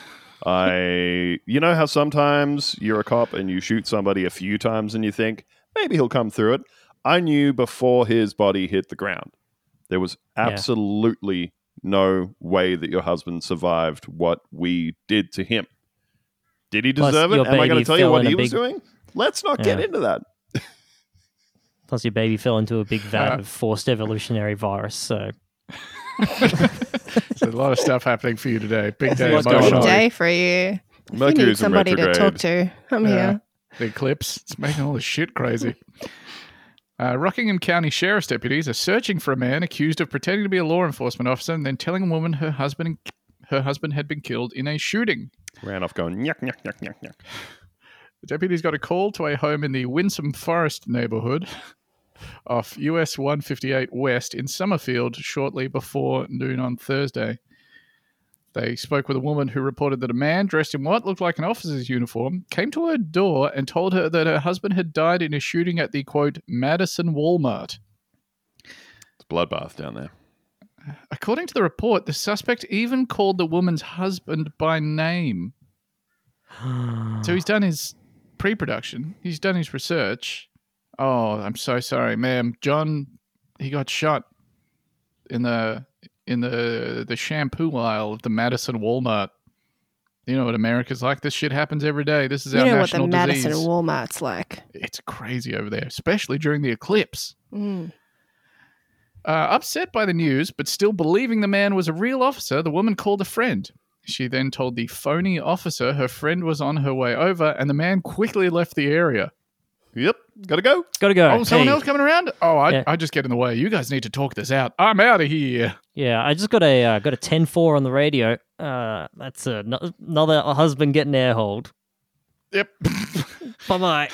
You know how sometimes you're a cop and you shoot somebody a few times and you think, maybe he'll come through it? I knew before his body hit the ground. There was absolutely no way that your husband survived what we did to him. Did he Plus, deserve it? your Am I going baby to tell you fell what in a he was big- doing? Let's not get Yeah. into that. Plus, your baby fell into a big vat of forced evolutionary virus. So There's a lot of stuff happening for you today. Big day What's going Big on? emotionally. day for you. If you need Mercury's in somebody to retrograde. talk to, I'm Yeah. here. The eclipse. It's making all this shit crazy. Rockingham County Sheriff's deputies are searching for a man accused of pretending to be a law enforcement officer and then telling a woman her husband had been killed in a shooting. Ran off going, yuck, yuck, yuck, yuck, yuck. The deputies got a call to a home in the Winsome Forest neighborhood off US 158 West in Summerfield shortly before noon on Thursday. They spoke with a woman who reported that a man dressed in what looked like an officer's uniform came to her door and told her that her husband had died in a shooting at the, quote, Madison Walmart. It's a bloodbath down there. According to the report, the suspect even called the woman's husband by name. So he's done his pre-production. He's done his research. Oh, I'm so sorry, ma'am. John, he got shot in the shampoo aisle of the Madison Walmart. You know what America's like. This shit happens every day. This is You our know what the national Madison disease. Walmart's like. It's crazy over there, especially during the eclipse. Mm. Upset by the news, but still believing the man was a real officer, the woman called a friend. She then told the phony officer her friend was on her way over, and the man quickly left the area. Yep, gotta go. gotta go. Oh, someone Hey. else coming around? Oh, Yeah. I just get in the way. You guys need to talk this out. I'm out of here. Yeah, I just got a 10-4 on the radio. That's another husband getting air hold. Yep. Bye bye.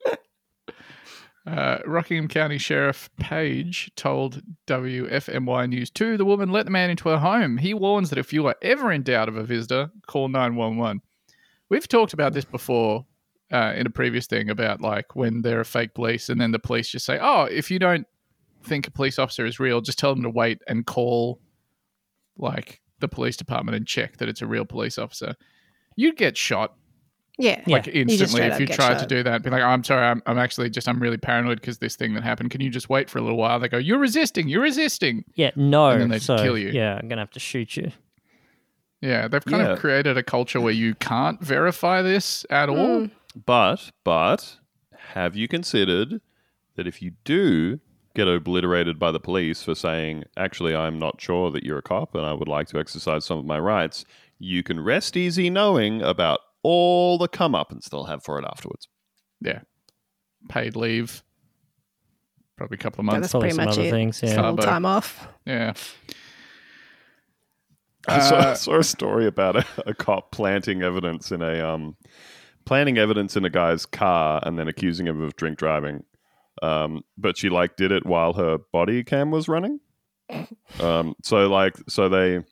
Rockingham County Sheriff Page told WFMY News 2 the woman let the man into her home. He warns that if you are ever in doubt of a visitor, call 911. We've talked about this before in a previous thing about like when there are fake police and then the police just say, oh, if you don't think a police officer is real, just tell them to wait and call like the police department and check that it's a real police officer. You'd get shot. Yeah. Like You just instantly, straight if up you get tried to shot. do that, be like, I'm sorry, I'm actually just, I'm really paranoid because this thing that happened. Can you just wait for a little while? They go, you're resisting. Yeah, no. And then they'd so, kill you. Yeah, I'm gonna have to shoot you. Yeah, they've kind Yeah. of created a culture where you can't verify this at all. But have you considered that if you do get obliterated by the police for saying, actually, I'm not sure that you're a cop and I would like to exercise some of my rights, you can rest easy knowing about all the come up and still have for it afterwards. Yeah. Paid leave. Probably a couple of Yeah, months. that's Probably pretty some much other it. things, yeah. It's a little Starbo. time off. Yeah. I saw a story about a cop planting evidence in a guy's car and then accusing him of drink driving. But she did it while her body cam was running. So they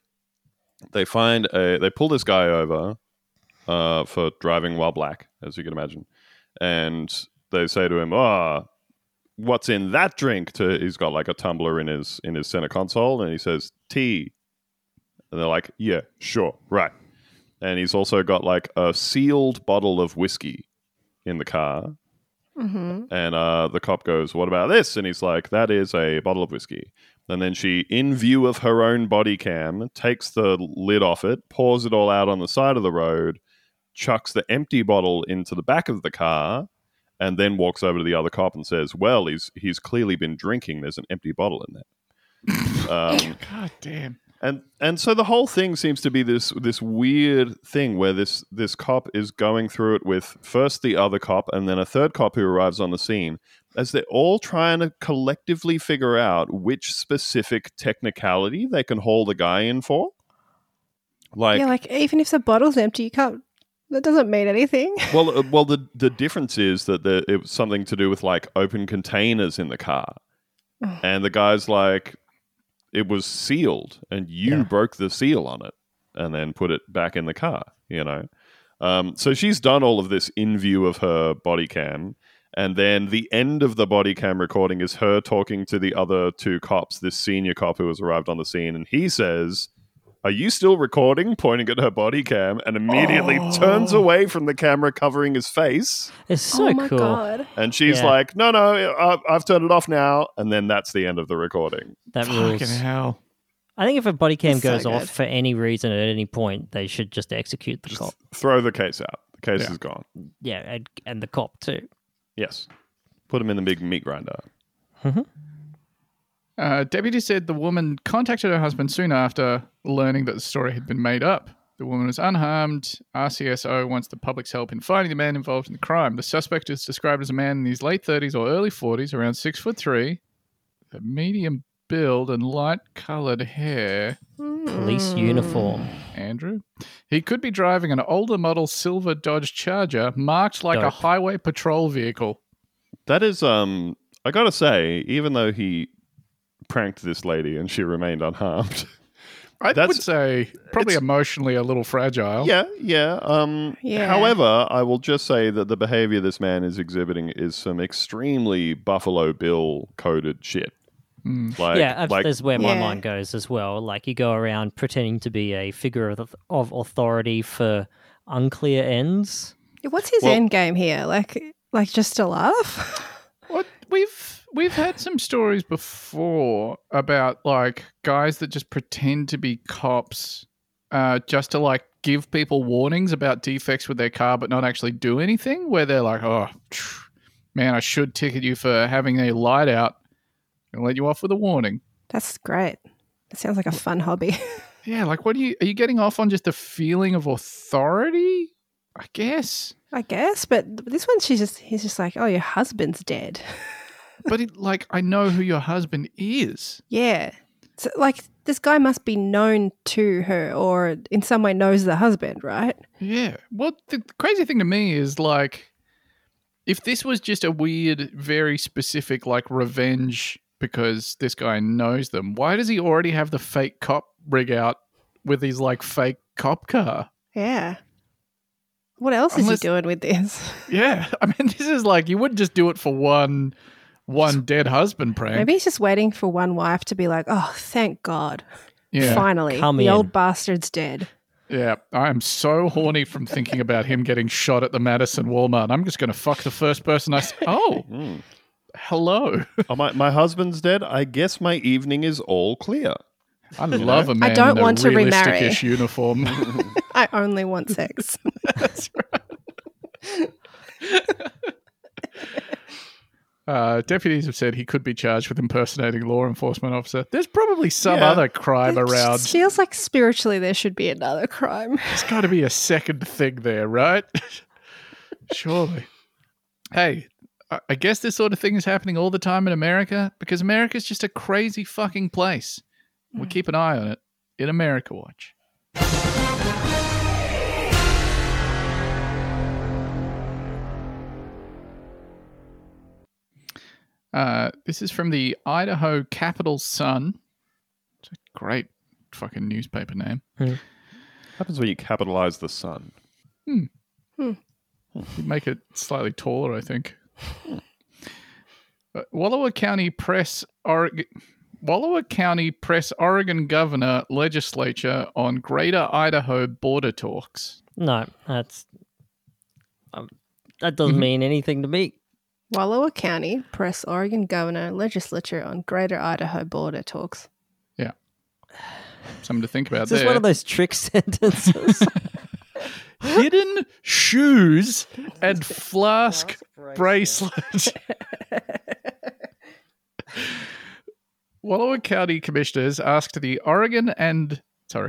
pull this guy over for driving while black, as you can imagine, and they say to him, what's in that drink? He's got like a tumbler in his center console, and he says tea. And they're like, yeah, sure, right. And he's also got like a sealed bottle of whiskey in the car. Mm-hmm. And the cop goes, what about this? And he's like, that is a bottle of whiskey. And then she, in view of her own body cam, takes the lid off it, pours it all out on the side of the road, chucks the empty bottle into the back of the car, and then walks over to the other cop and says, well, he's clearly been drinking. There's an empty bottle in there. God damn. And so the whole thing seems to be this weird thing where this cop is going through it with first the other cop and then a third cop who arrives on the scene, as they're all trying to collectively figure out which specific technicality they can hold a guy in for. Like even if the bottle's empty, you can't. That doesn't mean anything. Well, the difference is that it was something to do with like open containers in the car, and the guy's like, it was sealed, and you broke the seal on it, and then put it back in the car. So she's done all of this in view of her body cam, and then the end of the body cam recording is her talking to the other two cops, this senior cop who has arrived on the scene, and he says, are you still recording? Pointing at her body cam, and immediately turns away from the camera covering his face. It's so oh my cool. God. And she's Yeah. like, no, I've turned it off now. And then that's the end of the recording. That Fucking rules. hell. I think if a body cam It's so goes off good. for any reason at any point, they should just execute the cop. Throw the case out. The case Yeah. is gone. Yeah, and the cop too. Yes. Put him in the big meat grinder. Deputy said the woman contacted her husband soon after learning that the story had been made up. The woman was unharmed. RCSO wants the public's help in finding the man involved in the crime. The suspect is described as a man in his late 30s or early 40s, around 6'3", a medium build and light-coloured hair. Police uniform. Andrew? He could be driving an older model silver Dodge Charger marked like a Dope. highway patrol vehicle. That is, I gotta say, even though he pranked this lady and she remained unharmed. I That's- would say probably it's- emotionally a little fragile. Yeah. Yeah. However, I will just say that the behavior this man is exhibiting is some extremely Buffalo Bill coded shit. That's where my Yeah. mind goes as well. Like you go around pretending to be a figure of authority for unclear ends. What's his Well- end game here? Like just to laugh? What we've had some stories before about like guys that just pretend to be cops just to like give people warnings about defects with their car but not actually do anything, where they're like, oh man, I should ticket you for having a light out and let you off with a warning. That's great. That sounds like a fun hobby. Yeah, like are you getting off on just a feeling of authority? I guess. I guess, but this one, he's just like, oh, your husband's dead. But I know who your husband is. Yeah. So, like, this guy must be known to her or in some way knows the husband, right? Yeah. Well, the crazy thing to me is like, if this was just a weird, very specific like revenge because this guy knows them, why does he already have the fake cop rig out with his like fake cop car? Yeah. What else is Unless- he doing with this? Yeah. I mean, this is like, you wouldn't just do it for one dead husband prank. Maybe he's just waiting for one wife to be like, oh, thank God. Yeah. Finally, Come the in. old bastard's dead. Yeah. I am so horny from thinking about him getting shot at the Madison Walmart. I'm just going to fuck the first person I see. Oh, hello. Oh, my husband's dead. I guess my evening is all clear. I love a man don't in a want to remarry. realistic-ish uniform. I only want sex. That's right. Deputies have said he could be charged with impersonating law enforcement officer. There's probably some Yeah. other crime It around. just feels like spiritually there should be another crime. There's got to be a second thing there, right? Surely. Hey, I guess this sort of thing is happening all the time in America because America's just a crazy fucking place. We keep an eye on it in America Watch. This is from the Idaho Capital Sun. It's a great fucking newspaper name. What happens when you capitalize the sun? You make it slightly taller, I think. Wallowa County Press Oregon Governor Legislature on Greater Idaho border talks. No, that doesn't mean anything to me. Wallowa County press Oregon Governor Legislature on Greater Idaho border talks. Yeah. Something to think about Is this there. one of those trick sentences? Hidden shoes and flask bracelet. Wallowa County commissioners asked the Oregon and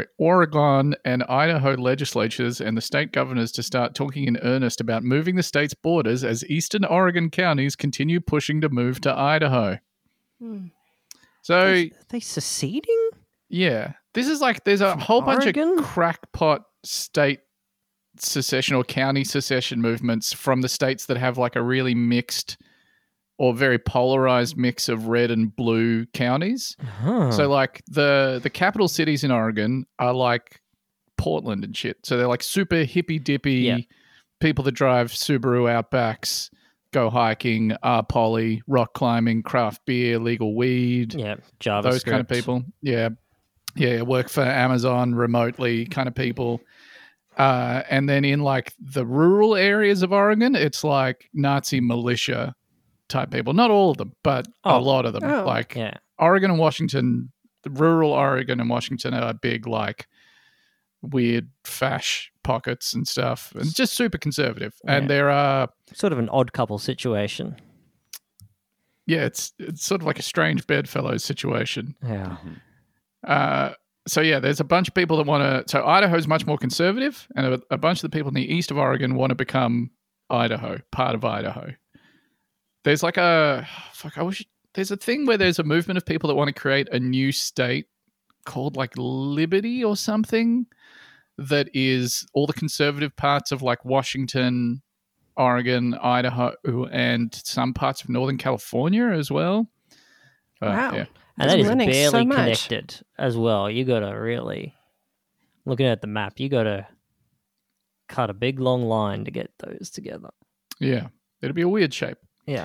Idaho legislatures and the state governors to start talking in earnest about moving the state's borders as eastern Oregon counties continue pushing to move to Idaho. So, Are they seceding? yeah, this is like there's a whole bunch Oregon? of crackpot state secession or county secession movements from the states that have like a really mixed or very polarized mix of red and blue counties. Huh. So like the capital cities in Oregon are like Portland and shit. So they're like super hippy dippy Yeah. people that drive Subaru Outbacks, go hiking, poly, rock climbing, craft beer, legal weed, yeah, JavaScript. those kind of people. Yeah, work for Amazon remotely kind of people. And then in like the rural areas of Oregon, it's like Nazi militia type people. Not all of them, but a lot of them. Oh. Like Yeah. Oregon and Washington, the rural Oregon and Washington are big, like weird fash pockets and stuff, and just super conservative. Yeah. And there are, Sort of an odd couple situation. it's sort of like a strange bedfellows situation. Yeah. So yeah, there's a bunch of people that want to. So Idaho's much more conservative, and a bunch of the people in the east of Oregon want to become Idaho, part of Idaho. There's like there's a thing where there's a movement of people that want to create a new state called like Liberty or something that is all the conservative parts of like Washington, Oregon, Idaho, and some parts of Northern California as well. Wow. Yeah. And that is learning so barely much. connected as well. You got to really, looking at the map, you got to cut a big long line to get those together. Yeah. It'd be a weird shape. Yeah.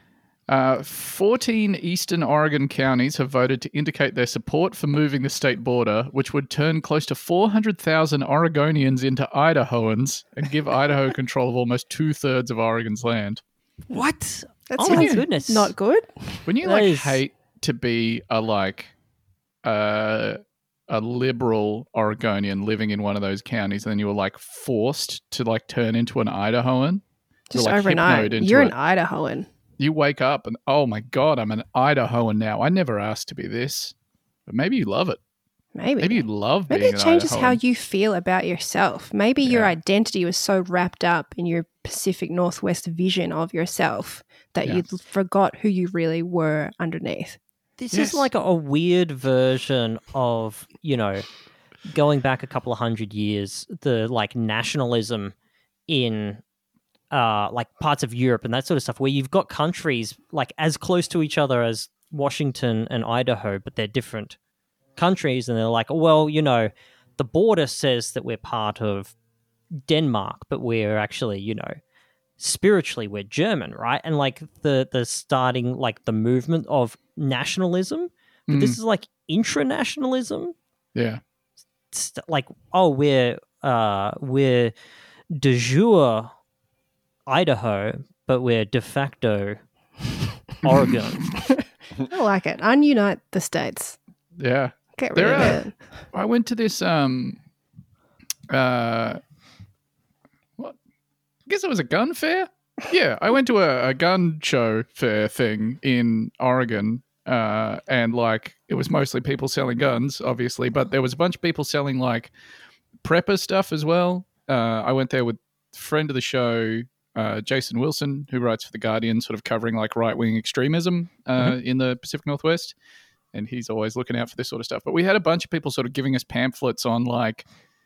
14 eastern Oregon counties have voted to indicate their support for moving the state border, which would turn close to 400,000 Oregonians into Idahoans and give Idaho control of almost 2/3 of Oregon's land. What? That Oh my sounds goodness. not good. When you That like is- hate to be a liberal Oregonian living in one of those counties, and then you were like forced to like turn into an Idahoan, Just like overnight. hypnoed into You're it. an Idahoan. You wake up and, oh my God, I'm an Idahoan now. I never asked to be this. But maybe you love it. Maybe. Maybe you love being Maybe it an changes Idahoan. how you feel about yourself. Maybe your Yeah. identity was so wrapped up in your Pacific Northwest vision of yourself that Yeah. you forgot who you really were underneath. This Yes. is like a weird version of, going back a couple of 100 years, the like nationalism in like parts of Europe and that sort of stuff, where you've got countries like as close to each other as Washington and Idaho, but they're different countries, and they're like, well, the border says that we're part of Denmark, but we're actually, spiritually we're German, right? And like the starting like the movement of nationalism, but this is like intranationalism. Yeah. Like, oh, we're de jure Idaho, but we're de facto Oregon. I like it. Unite the states. Yeah. Get rid There of are- it. I went to this what? I guess it was a gun fair. Yeah, I went to a gun show fair thing in Oregon, and like it was mostly people selling guns, obviously, but there was a bunch of people selling like prepper stuff as well. I went there with a friend of the show, Jason Wilson, who writes for The Guardian, sort of covering like right-wing extremism in the Pacific Northwest. And he's always looking out for this sort of stuff. But we had a bunch of people sort of giving us pamphlets on like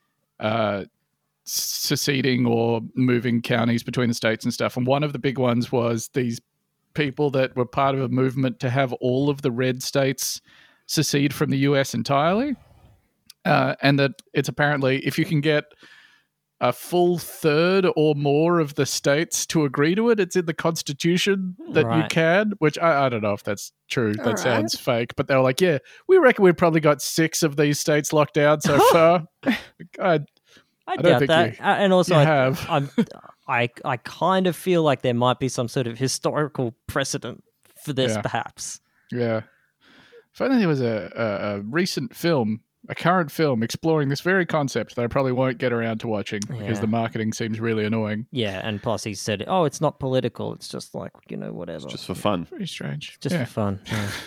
seceding or moving counties between the states and stuff. And one of the big ones was these people that were part of a movement to have all of the red states secede from the US entirely. And that it's apparently, if you can get a full third or more of the states to agree to it, it's in the Constitution that you can, which I don't know if that's true. That sounds fake. But they were like, yeah, we reckon we've probably got 6 of these states locked down so far. I doubt think that. And also, I kind of feel like there might be some sort of historical precedent for this, perhaps. Yeah. If only there was a recent film, a current film exploring this very concept that I probably won't get around to watching because the marketing seems really annoying. Yeah, and plus he said, oh, it's not political. It's just like, whatever. It's just for fun. Very strange. Just for fun.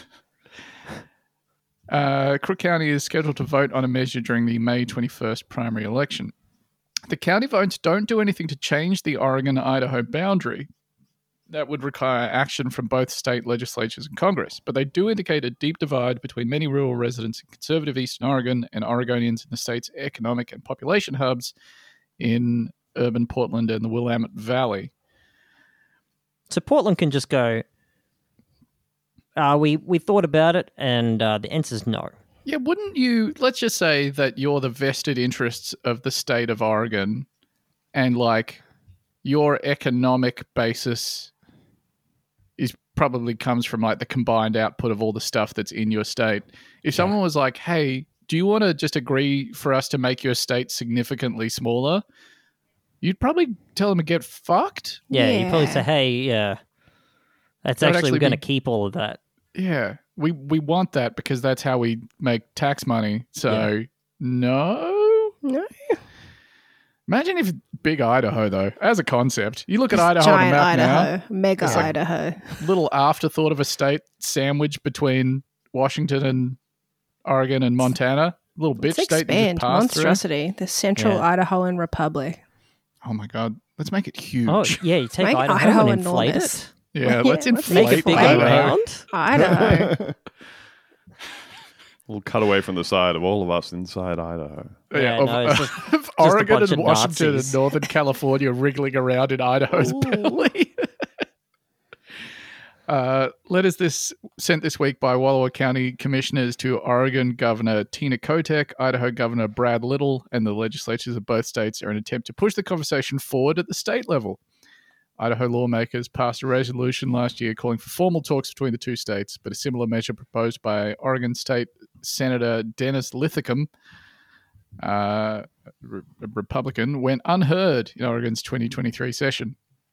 Yeah. Crook County is scheduled to vote on a measure during the May 21st primary election. The county votes don't do anything to change the Oregon-Idaho boundary. That would require action from both state legislatures and Congress, but they do indicate a deep divide between many rural residents in conservative Eastern Oregon and Oregonians in the state's economic and population hubs in urban Portland and the Willamette Valley. So Portland can just go, we thought about it, and the answer's no. Yeah, wouldn't you, let's just say that you're the vested interests of the state of Oregon and like your economic basis probably comes from like the combined output of all the stuff that's in your state. If someone was like, hey, do you want to just agree for us to make your state significantly smaller? You'd probably tell them to get fucked. Yeah. You'd probably say, hey, that's actually we're going to keep all of that. Yeah, we want that because that's how we make tax money. So no. Imagine if Big Idaho, though, as a concept, you look at Idaho on the map now. Mega like Idaho. Little afterthought of a state sandwiched between Washington and Oregon and Montana. Little bitch state that just passed monstrosity. The Central Idahoan Republic. Oh my God. Let's make it huge. Oh, yeah, you take Idaho and inflate it. Yeah, let's inflate it. Make it bigger around. Idaho. We'll cut away from the side of all of us inside Idaho. Of Oregon and Washington and Northern California wriggling around in Idaho's belly. Letters sent this week by Wallowa County commissioners to Oregon Governor Tina Kotek, Idaho Governor Brad Little, and the legislatures of both states are an attempt to push the conversation forward at the state level. Idaho lawmakers passed a resolution last year calling for formal talks between the two states, but a similar measure proposed by Oregon State Senator Dennis Lithicum, a Republican, went unheard in Oregon's 2023 session.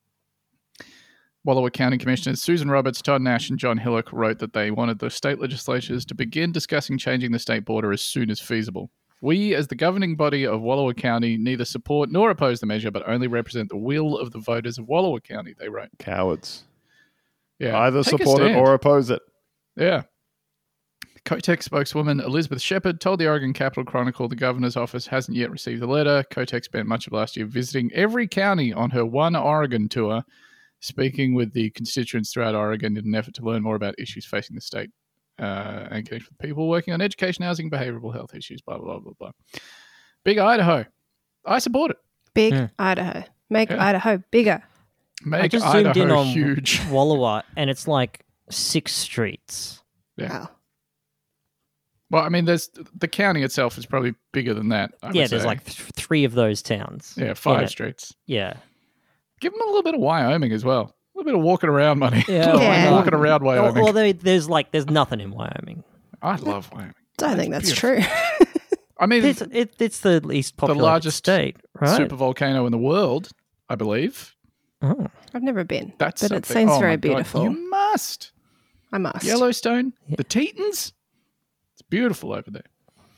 Wallowa County Commissioners Susan Roberts, Todd Nash, and John Hillock wrote that they wanted the state legislatures to begin discussing changing the state border as soon as feasible. We, as the governing body of Wallowa County, neither support nor oppose the measure, but only represent the will of the voters of Wallowa County, they wrote. Cowards. Yeah. Either support it or oppose it. Yeah. Kotek spokeswoman Elizabeth Shepard told the Oregon Capitol Chronicle the governor's office hasn't yet received the letter. Kotek spent much of last year visiting every county on her One Oregon tour, speaking with the constituents throughout Oregon in an effort to learn more about issues facing the state. And connect with people working on education, housing, behavioral health issues, blah, blah, blah, blah. Big Idaho. I support it. Big Idaho. Make Idaho bigger. I just zoomed in on huge. Wallowa, and it's like 6 streets. Yeah. Wow. Well, I mean, there's the county itself is probably bigger than that. There's like 3 of those towns. Yeah, 5 streets. Yeah. Give them a little bit of Wyoming as well. A little bit of walking around money. Yeah. Walking around Wyoming. Well, there's nothing in Wyoming. I love Wyoming. I think that's true. I mean, it's the least populated the largest state, right? super volcano in the world, I believe. Oh. I've never been, but it seems very beautiful. You must. I must. Yellowstone, the Tetons. It's beautiful over there.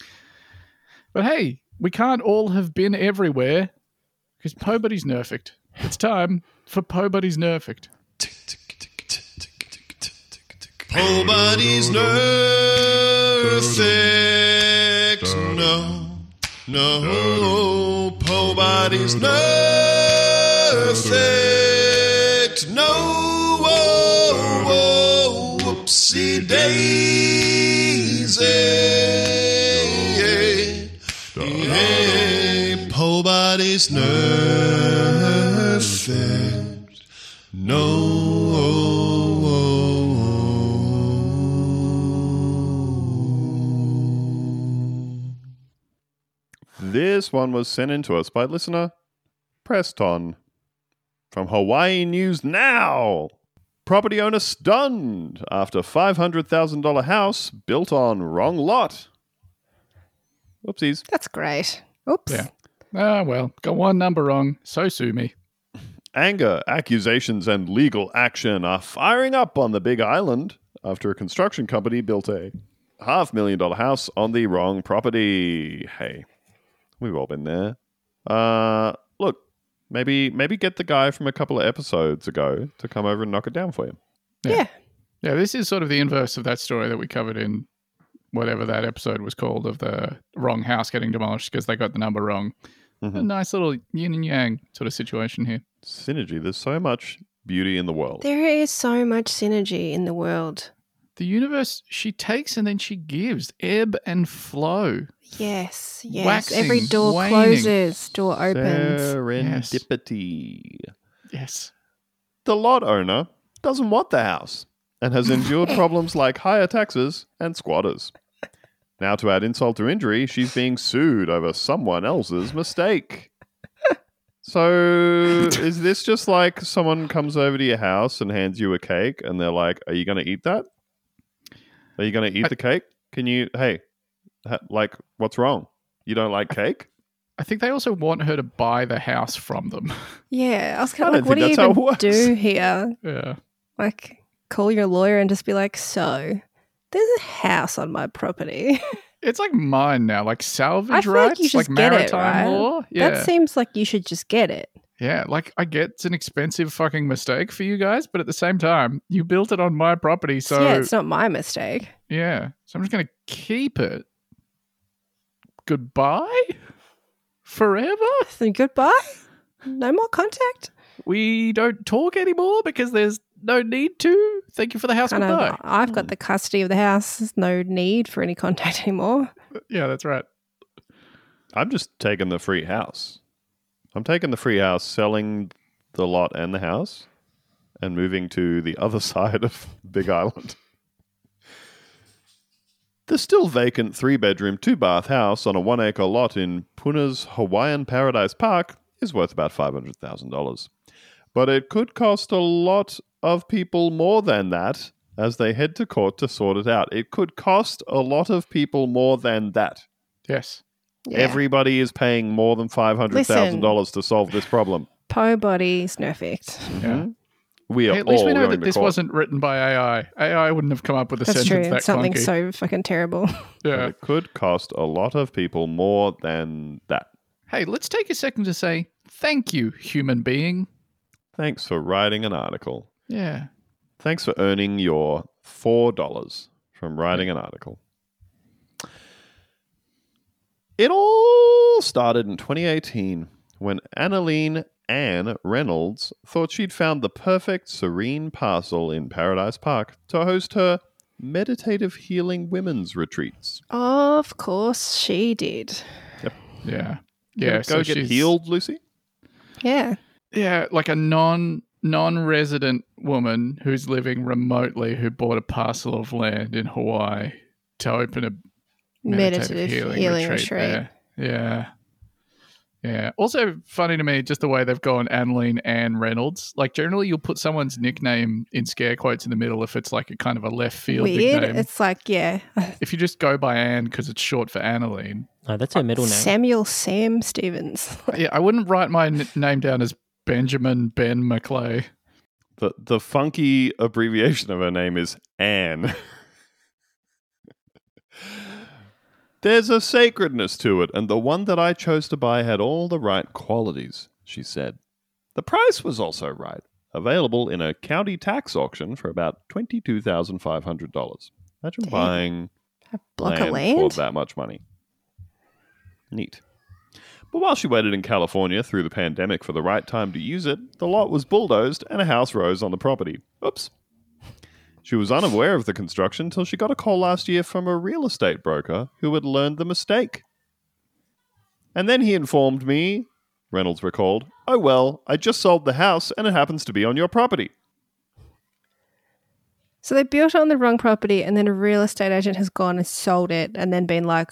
But hey, we can't all have been everywhere because Pobody's nerfed. It's time for Pobody's nerfed. Pobody's nerfed. No. Pobody's nerfed. perfect. No, whoa, whoopsie daisy. Hey, po body's perfect. This one was sent in to us by listener Preston from Hawaii News Now. Property owner stunned after $500,000 house built on wrong lot. Whoopsies. That's great. Oops. Yeah. Ah, well, got one number wrong, so sue me. Anger, accusations, and legal action are firing up on the Big Island after a construction company built a $500,000 house on the wrong property. Hey, we've all been there. Look, maybe get the guy from a couple of episodes ago to come over and knock it down for you. Yeah. Yeah, this is sort of the inverse of that story that we covered in whatever that episode was called of the wrong house getting demolished because they got the number wrong. A nice little yin and yang sort of situation here. Synergy. There's so much beauty in the world. There is so much synergy in the world. The universe, she takes and then she gives. Ebb and flow. Yes, yes. Waxing, Every door waning. closes, door opens. Serendipity. Yes. The lot owner doesn't want the house and has endured problems like higher taxes and squatters. Now, to add insult to injury, she's being sued over someone else's mistake. So, is this just like someone comes over to your house and hands you a cake and they're like, are you going to eat that? Are you going to eat the cake? Can you, what's wrong? You don't like cake? I think they also want her to buy the house from them. Yeah, I was I kind don't of like, what do you think that's how it even works. do here? Yeah. Like, call your lawyer and just be like, so, there's a house on my property. It's like mine now, like salvage I feel rights, like you just get it, maritime right? law. Yeah. That seems like you should just get it. Yeah, like I get it's an expensive fucking mistake for you guys, but at the same time, you built it on my property, so Yeah, it's not my mistake. yeah. So I'm just gonna keep it. Goodbye? Forever? So goodbye? No more contact? We don't talk anymore because there's no need to. Thank you for the house. Kind Goodbye. of, I've got the custody of the house. There's no need for any contact anymore. Yeah, that's right. I'm just taking the free house. I'm taking the free house, selling the lot and the house, and moving to the other side of Big Island. The still vacant 3-bedroom, 2-bath house on a 1-acre lot in Puna's Hawaiian Paradise Park is worth about $500,000. But it could cost a lot of people more than that as they head to court to sort it out. It could cost a lot of people more than that. Yes. Yeah. Everybody is paying more than $500,000 to solve this problem. Po body's perfect. Yeah. We are Hey, at least all we know going that to this court. wasn't written by AI. AI wouldn't have come up with a That's true. sentence that It's something clunky. so fucking terrible. But Yeah. it could cost a lot of people more than that. Hey, let's take a second to say thank you, human being. Thanks for writing an article. Yeah. Thanks for earning your $4 from writing an article. It all started in 2018 when Annaline Ann Reynolds thought she'd found the perfect serene parcel in Paradise Park to host her meditative healing women's retreats. Of course she did. Yeah. You Yeah. gonna go get she's- healed, Lucy? Yeah. Yeah, like a non-resident woman who's living remotely who bought a parcel of land in Hawaii to open a meditative healing retreat there. Yeah. Yeah. Also funny to me, just the way they've gone Annaline Ann Reynolds. Like generally you'll put someone's nickname in scare quotes in the middle if it's like a kind of a left field Weird. nickname. It's like, yeah. If you just go by Anne because it's short for Annaline. No, that's her middle name. Samuel Sam Stevens. Yeah, I wouldn't write my name down as Benjamin Ben McClay. The funky abbreviation of her name is Anne. There's a sacredness to it, and the one that I chose to buy had all the right qualities, she said. The price was also right, available in a county tax auction for about $22,500. Imagine Damn. buying A block of land land? for that much money. Neat. But while she waited in California through the pandemic for the right time to use it, the lot was bulldozed and a house rose on the property. Oops. She was unaware of the construction till she got a call last year from a real estate broker who had learned the mistake. And then he informed me, Reynolds recalled, "Oh well, I just sold the house and it happens to be on your property." So they built it on the wrong property, and then a real estate agent has gone and sold it, and then been like,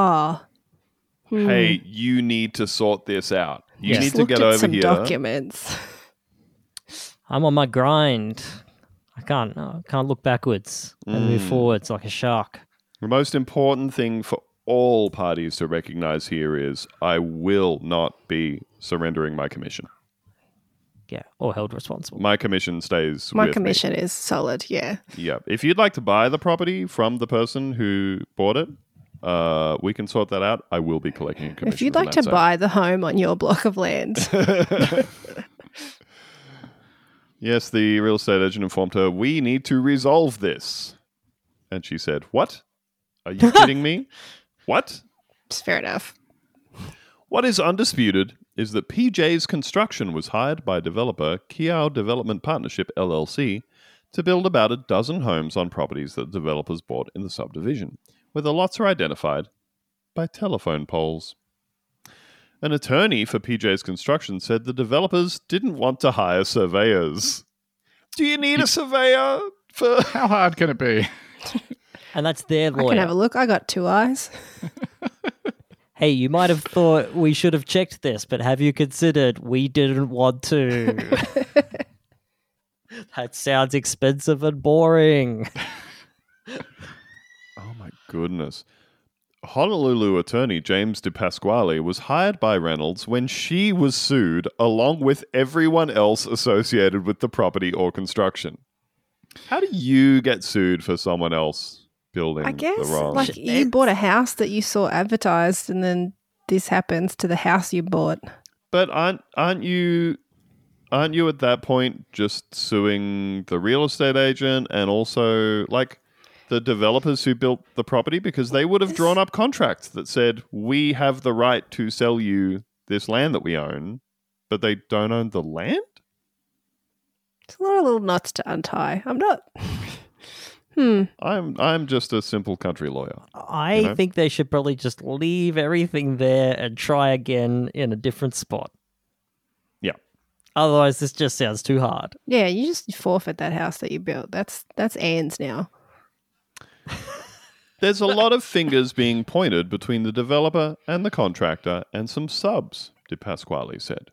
Hey, you need to sort this out. You Yeah. need just to looked get at over some here. documents. I'm on my grind. I can't look backwards and move forwards like a shark. The most important thing for all parties to recognize here is I will not be surrendering my commission. Yeah, or held responsible. My commission stays My with commission is solid, yeah. me. Yeah. If you'd like to buy the property from the person who bought it, we can sort that out. I will be collecting a commission. If you'd from like that to sale. buy the home on your block of land, Yes, the real estate agent informed her, "We need to resolve this." And she said, "What? Are you kidding me? What?" it's fair enough. What is undisputed is that PJ's Construction was hired by developer Kiao Development Partnership LLC to build about a dozen homes on properties that developers bought in the subdivision, where the lots are identified by telephone poles. An attorney for PJ's Construction said the developers didn't want to hire surveyors. Do you need a surveyor for... How hard can it be? And that's their I lawyer. can have a look. I got 2 eyes. Hey, you might have thought we should have checked this, but have you considered we didn't want to? That sounds expensive and boring. Oh my goodness. Honolulu attorney James DePasquale was hired by Reynolds when she was sued along with everyone else associated with the property or construction. How do you get sued for someone else building I guess, the wrong... like, you bought a house that you saw advertised, and then this happens to the house you bought. But aren't you at that point just suing the real estate agent and also like the developers who built the property, because they would have drawn up contracts that said we have the right to sell you this land that we own, but they don't own the land? It's a lot of little knots to untie. I'm not. I'm just a simple country lawyer. I think they should probably just leave everything there and try again in a different spot. Yeah. Otherwise, this just sounds too hard. Yeah, you just forfeit that house that you built. That's Anne's now. There's a lot of fingers being pointed between the developer and the contractor and some subs, DePasquale said.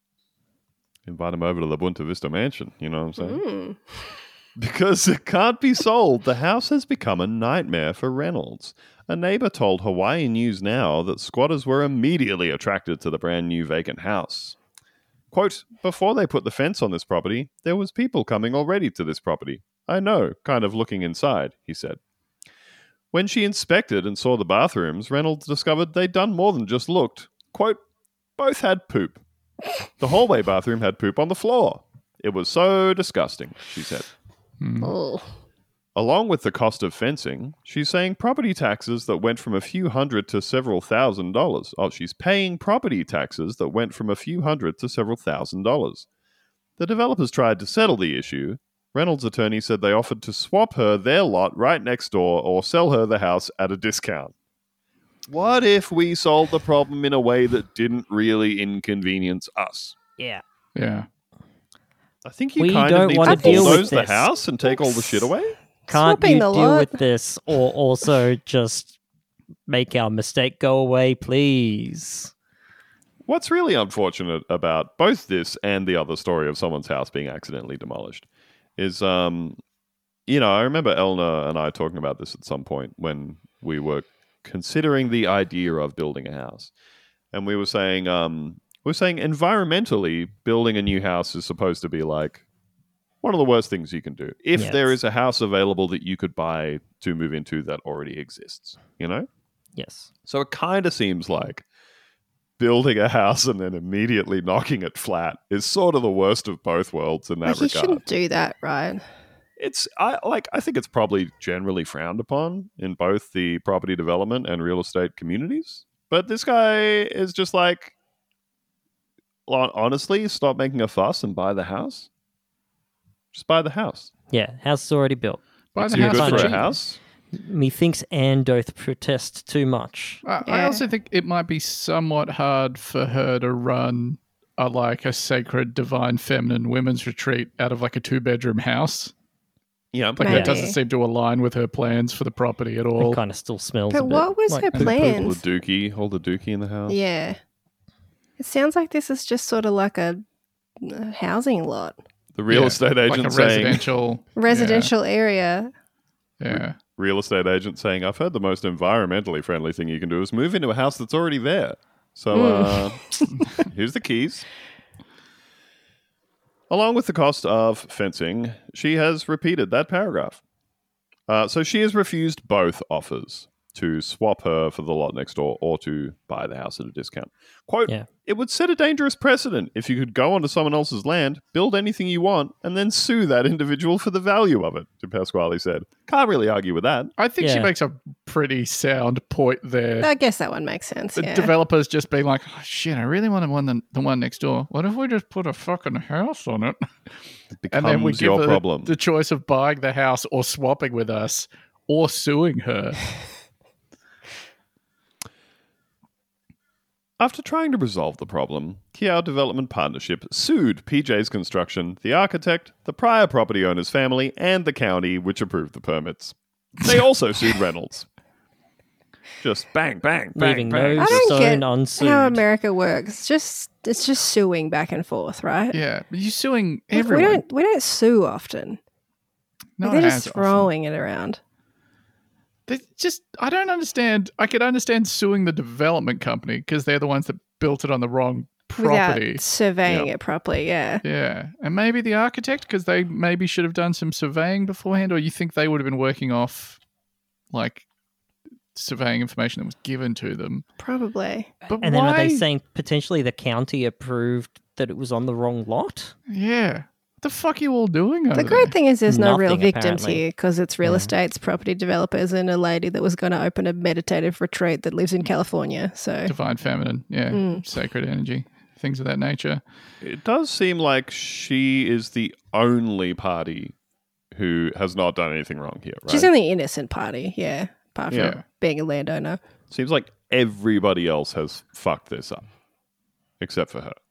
Invite him over to the Bunta Vista mansion, you know what I'm saying? Because it can't be sold, the house has become a nightmare for Reynolds. A neighbor told Hawaii News Now that squatters were immediately attracted to the brand new vacant house. Quote, "Before they put the fence on this property, there was people coming already to this property. I know, kind of looking inside," he said. When she inspected and saw the bathrooms, Reynolds discovered they'd done more than just looked. Quote, "Both had poop. The hallway bathroom had poop on the floor. It was so disgusting," she said. Oh. Along with the cost of fencing, she's saying property taxes that went from a few hundred to several $1,000s. Oh, she's paying property taxes that went from a few hundred to several $1,000s. The developers tried to settle the issue. Reynolds' attorney said they offered to swap her their lot right next door or sell her the house at a discount. What if we solved the problem in a way that didn't really inconvenience us? Yeah. Yeah. I think you We kind don't of need wanna to deal with bulldoze the this. house and take all the shit away. Can't Swapping you the deal lot. with this or also just make our mistake go away, please? What's really unfortunate about both this and the other story of someone's house being accidentally demolished is, I remember Elna and I talking about this at some point when we were considering the idea of building a house. And we were saying, environmentally, building a new house is supposed to be like one of the worst things you can do. If Yes. there is a house available that you could buy to move into that already exists, you know? Yes. So it kind of seems like building a house and then immediately knocking it flat is sort of the worst of both worlds in that Like, you regard. shouldn't do that, right? I think it's probably generally frowned upon in both the property development and real estate communities. But this guy is just like, honestly, stop making a fuss and buy the house. Just buy the house. Yeah, house is already built. Buy the Too house good for for a cheap. house. Methinks Anne doth protest too much. I Yeah. also think it might be somewhat hard for her to run a sacred divine feminine women's retreat out of like a 2-bedroom house. Yeah. Like Maybe. that doesn't seem to align with her plans for the property at all. It kind of still smells a But bit. what was like her poo-poo. plan? Hold the dookie in the house. Yeah. It sounds like this is just sort of like a housing lot, The real Yeah, estate like agent a saying, residential area. Yeah. real estate agent saying, I've heard the most environmentally friendly thing you can do is move into a house that's already there. So here's the keys. Along with the cost of fencing, she has repeated that paragraph. So she has refused both offers to swap her for the lot next door or to buy the house at a discount. Quote, Yeah. it would set a dangerous precedent if you could go onto someone else's land, build anything you want, and then sue that individual for the value of it, De Pasquale said. Can't really argue with that. I think she Yeah. makes a pretty sound point there. I guess that one makes sense. The Yeah. developers just being like, oh, shit, I really wanted the one next door. What if we just put a fucking house on it? And then we Becomes give your her problem. the choice of buying the house or swapping with us or suing her. After trying to resolve the problem, Kiao Development Partnership sued PJ's Construction, the architect, the prior property owner's family, and the county, which approved the permits. They also sued Reynolds. Just bang, bang, bang, Leaving bang. no I don't stone get unsued. how America works. It's just suing back and forth, right? Yeah, but you're suing Like, everyone. we don't sue often. Not They're as just often. throwing it around. I don't understand. I could understand suing the development company because they're the ones that built it on the wrong property. Without surveying it properly, yeah. Yeah. And maybe the architect because they maybe should have done some surveying beforehand, or you think they would have been working off like surveying information that was given to them. Probably. But And then are they why- saying potentially the county approved that it was on the wrong lot? Yeah. What the fuck are you all doing over The great there? thing is there's no real Nothing, victims apparently. here because it's real Yeah. estate's property developers and a lady that was going to open a meditative retreat that lives in California. So Divine feminine. Yeah. Sacred energy. Things of that nature. It does seem like she is the only party who has not done anything wrong here, right? she's in the innocent party, yeah, apart from Yeah. being a landowner. Seems like everybody else has fucked this up, except for her.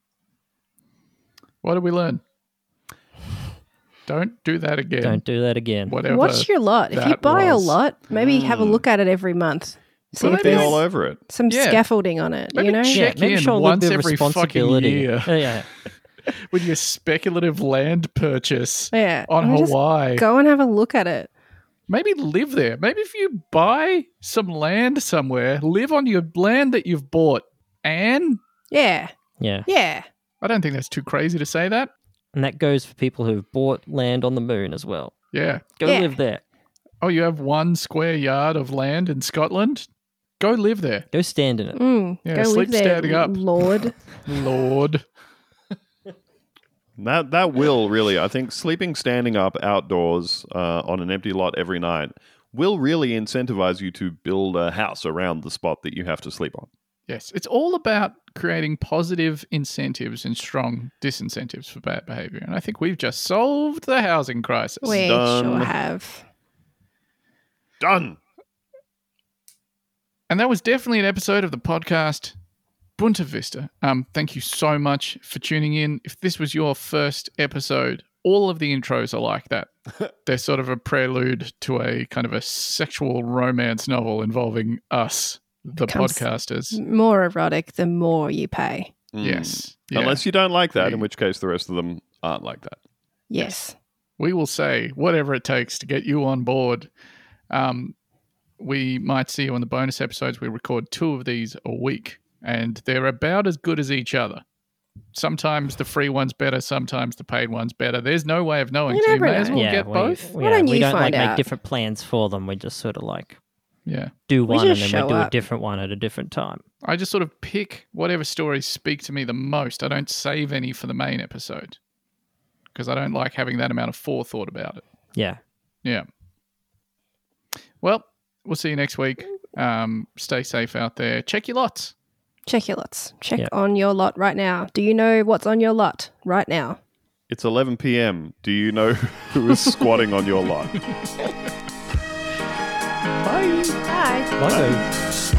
What did we learn? Don't do that again. Don't do that again. Whatever. Watch your lot. If you that buy was. a lot, maybe have a look at it every month. See Put if it be there's all over it. some Yeah. scaffolding on it, Maybe you know? check maybe in show a little once bit of every fucking responsibility. year. Yeah. with your speculative land purchase Yeah. on I mean, just Hawaii. Go and have a look at it. Maybe live there. Maybe if you buy some land somewhere, live on your land that you've bought. And Yeah. Yeah. Yeah. I don't think that's too crazy to say that. And that goes for people who've bought land on the moon as well. Yeah. Go Yeah. live there. Oh, you have 1 square yard of land in Scotland? Go live there, Go stand in it. Yeah, Go sleep live there, standing up. Lord. Lord. That will really, I think, sleeping standing up outdoors on an empty lot every night will really incentivize you to build a house around the spot that you have to sleep on. Yes, it's all about creating positive incentives and strong disincentives for bad behavior. And I think we've just solved the housing crisis. We Done. sure have. Done. And that was definitely an episode of the podcast Bunta Vista. Thank you so much for tuning in. If this was your first episode, all of the intros are like that. They're sort of a prelude to a kind of a sexual romance novel involving us, the Becomes podcasters. More erotic the more you pay. Yes. Yeah. Unless you don't like that, Yeah. in which case the rest of them aren't like that. Yes. We will say whatever it takes to get you on board. We might see you on the bonus episodes. We record 2 of these a week, and they're about as good as each other. Sometimes the free one's better, sometimes the paid one's better. There's no way of knowing. You So you never may as know. well Yeah, get both. Why don't we you don't find like out? make different plans for them. We just sort of like Yeah. do one and just then we show do a up. different one at a different time. I just sort of pick whatever stories speak to me the most. I don't save any for the main episode because I don't like having that amount of forethought about it. Yeah. Yeah. Well, we'll see you next week. Stay safe out there. Check your lots. Check your lots. Check Yeah. on your lot right now. Do you know what's on your lot right now? It's 11 p.m. Do you know who is squatting on your lot? Bye. Bye. Bye.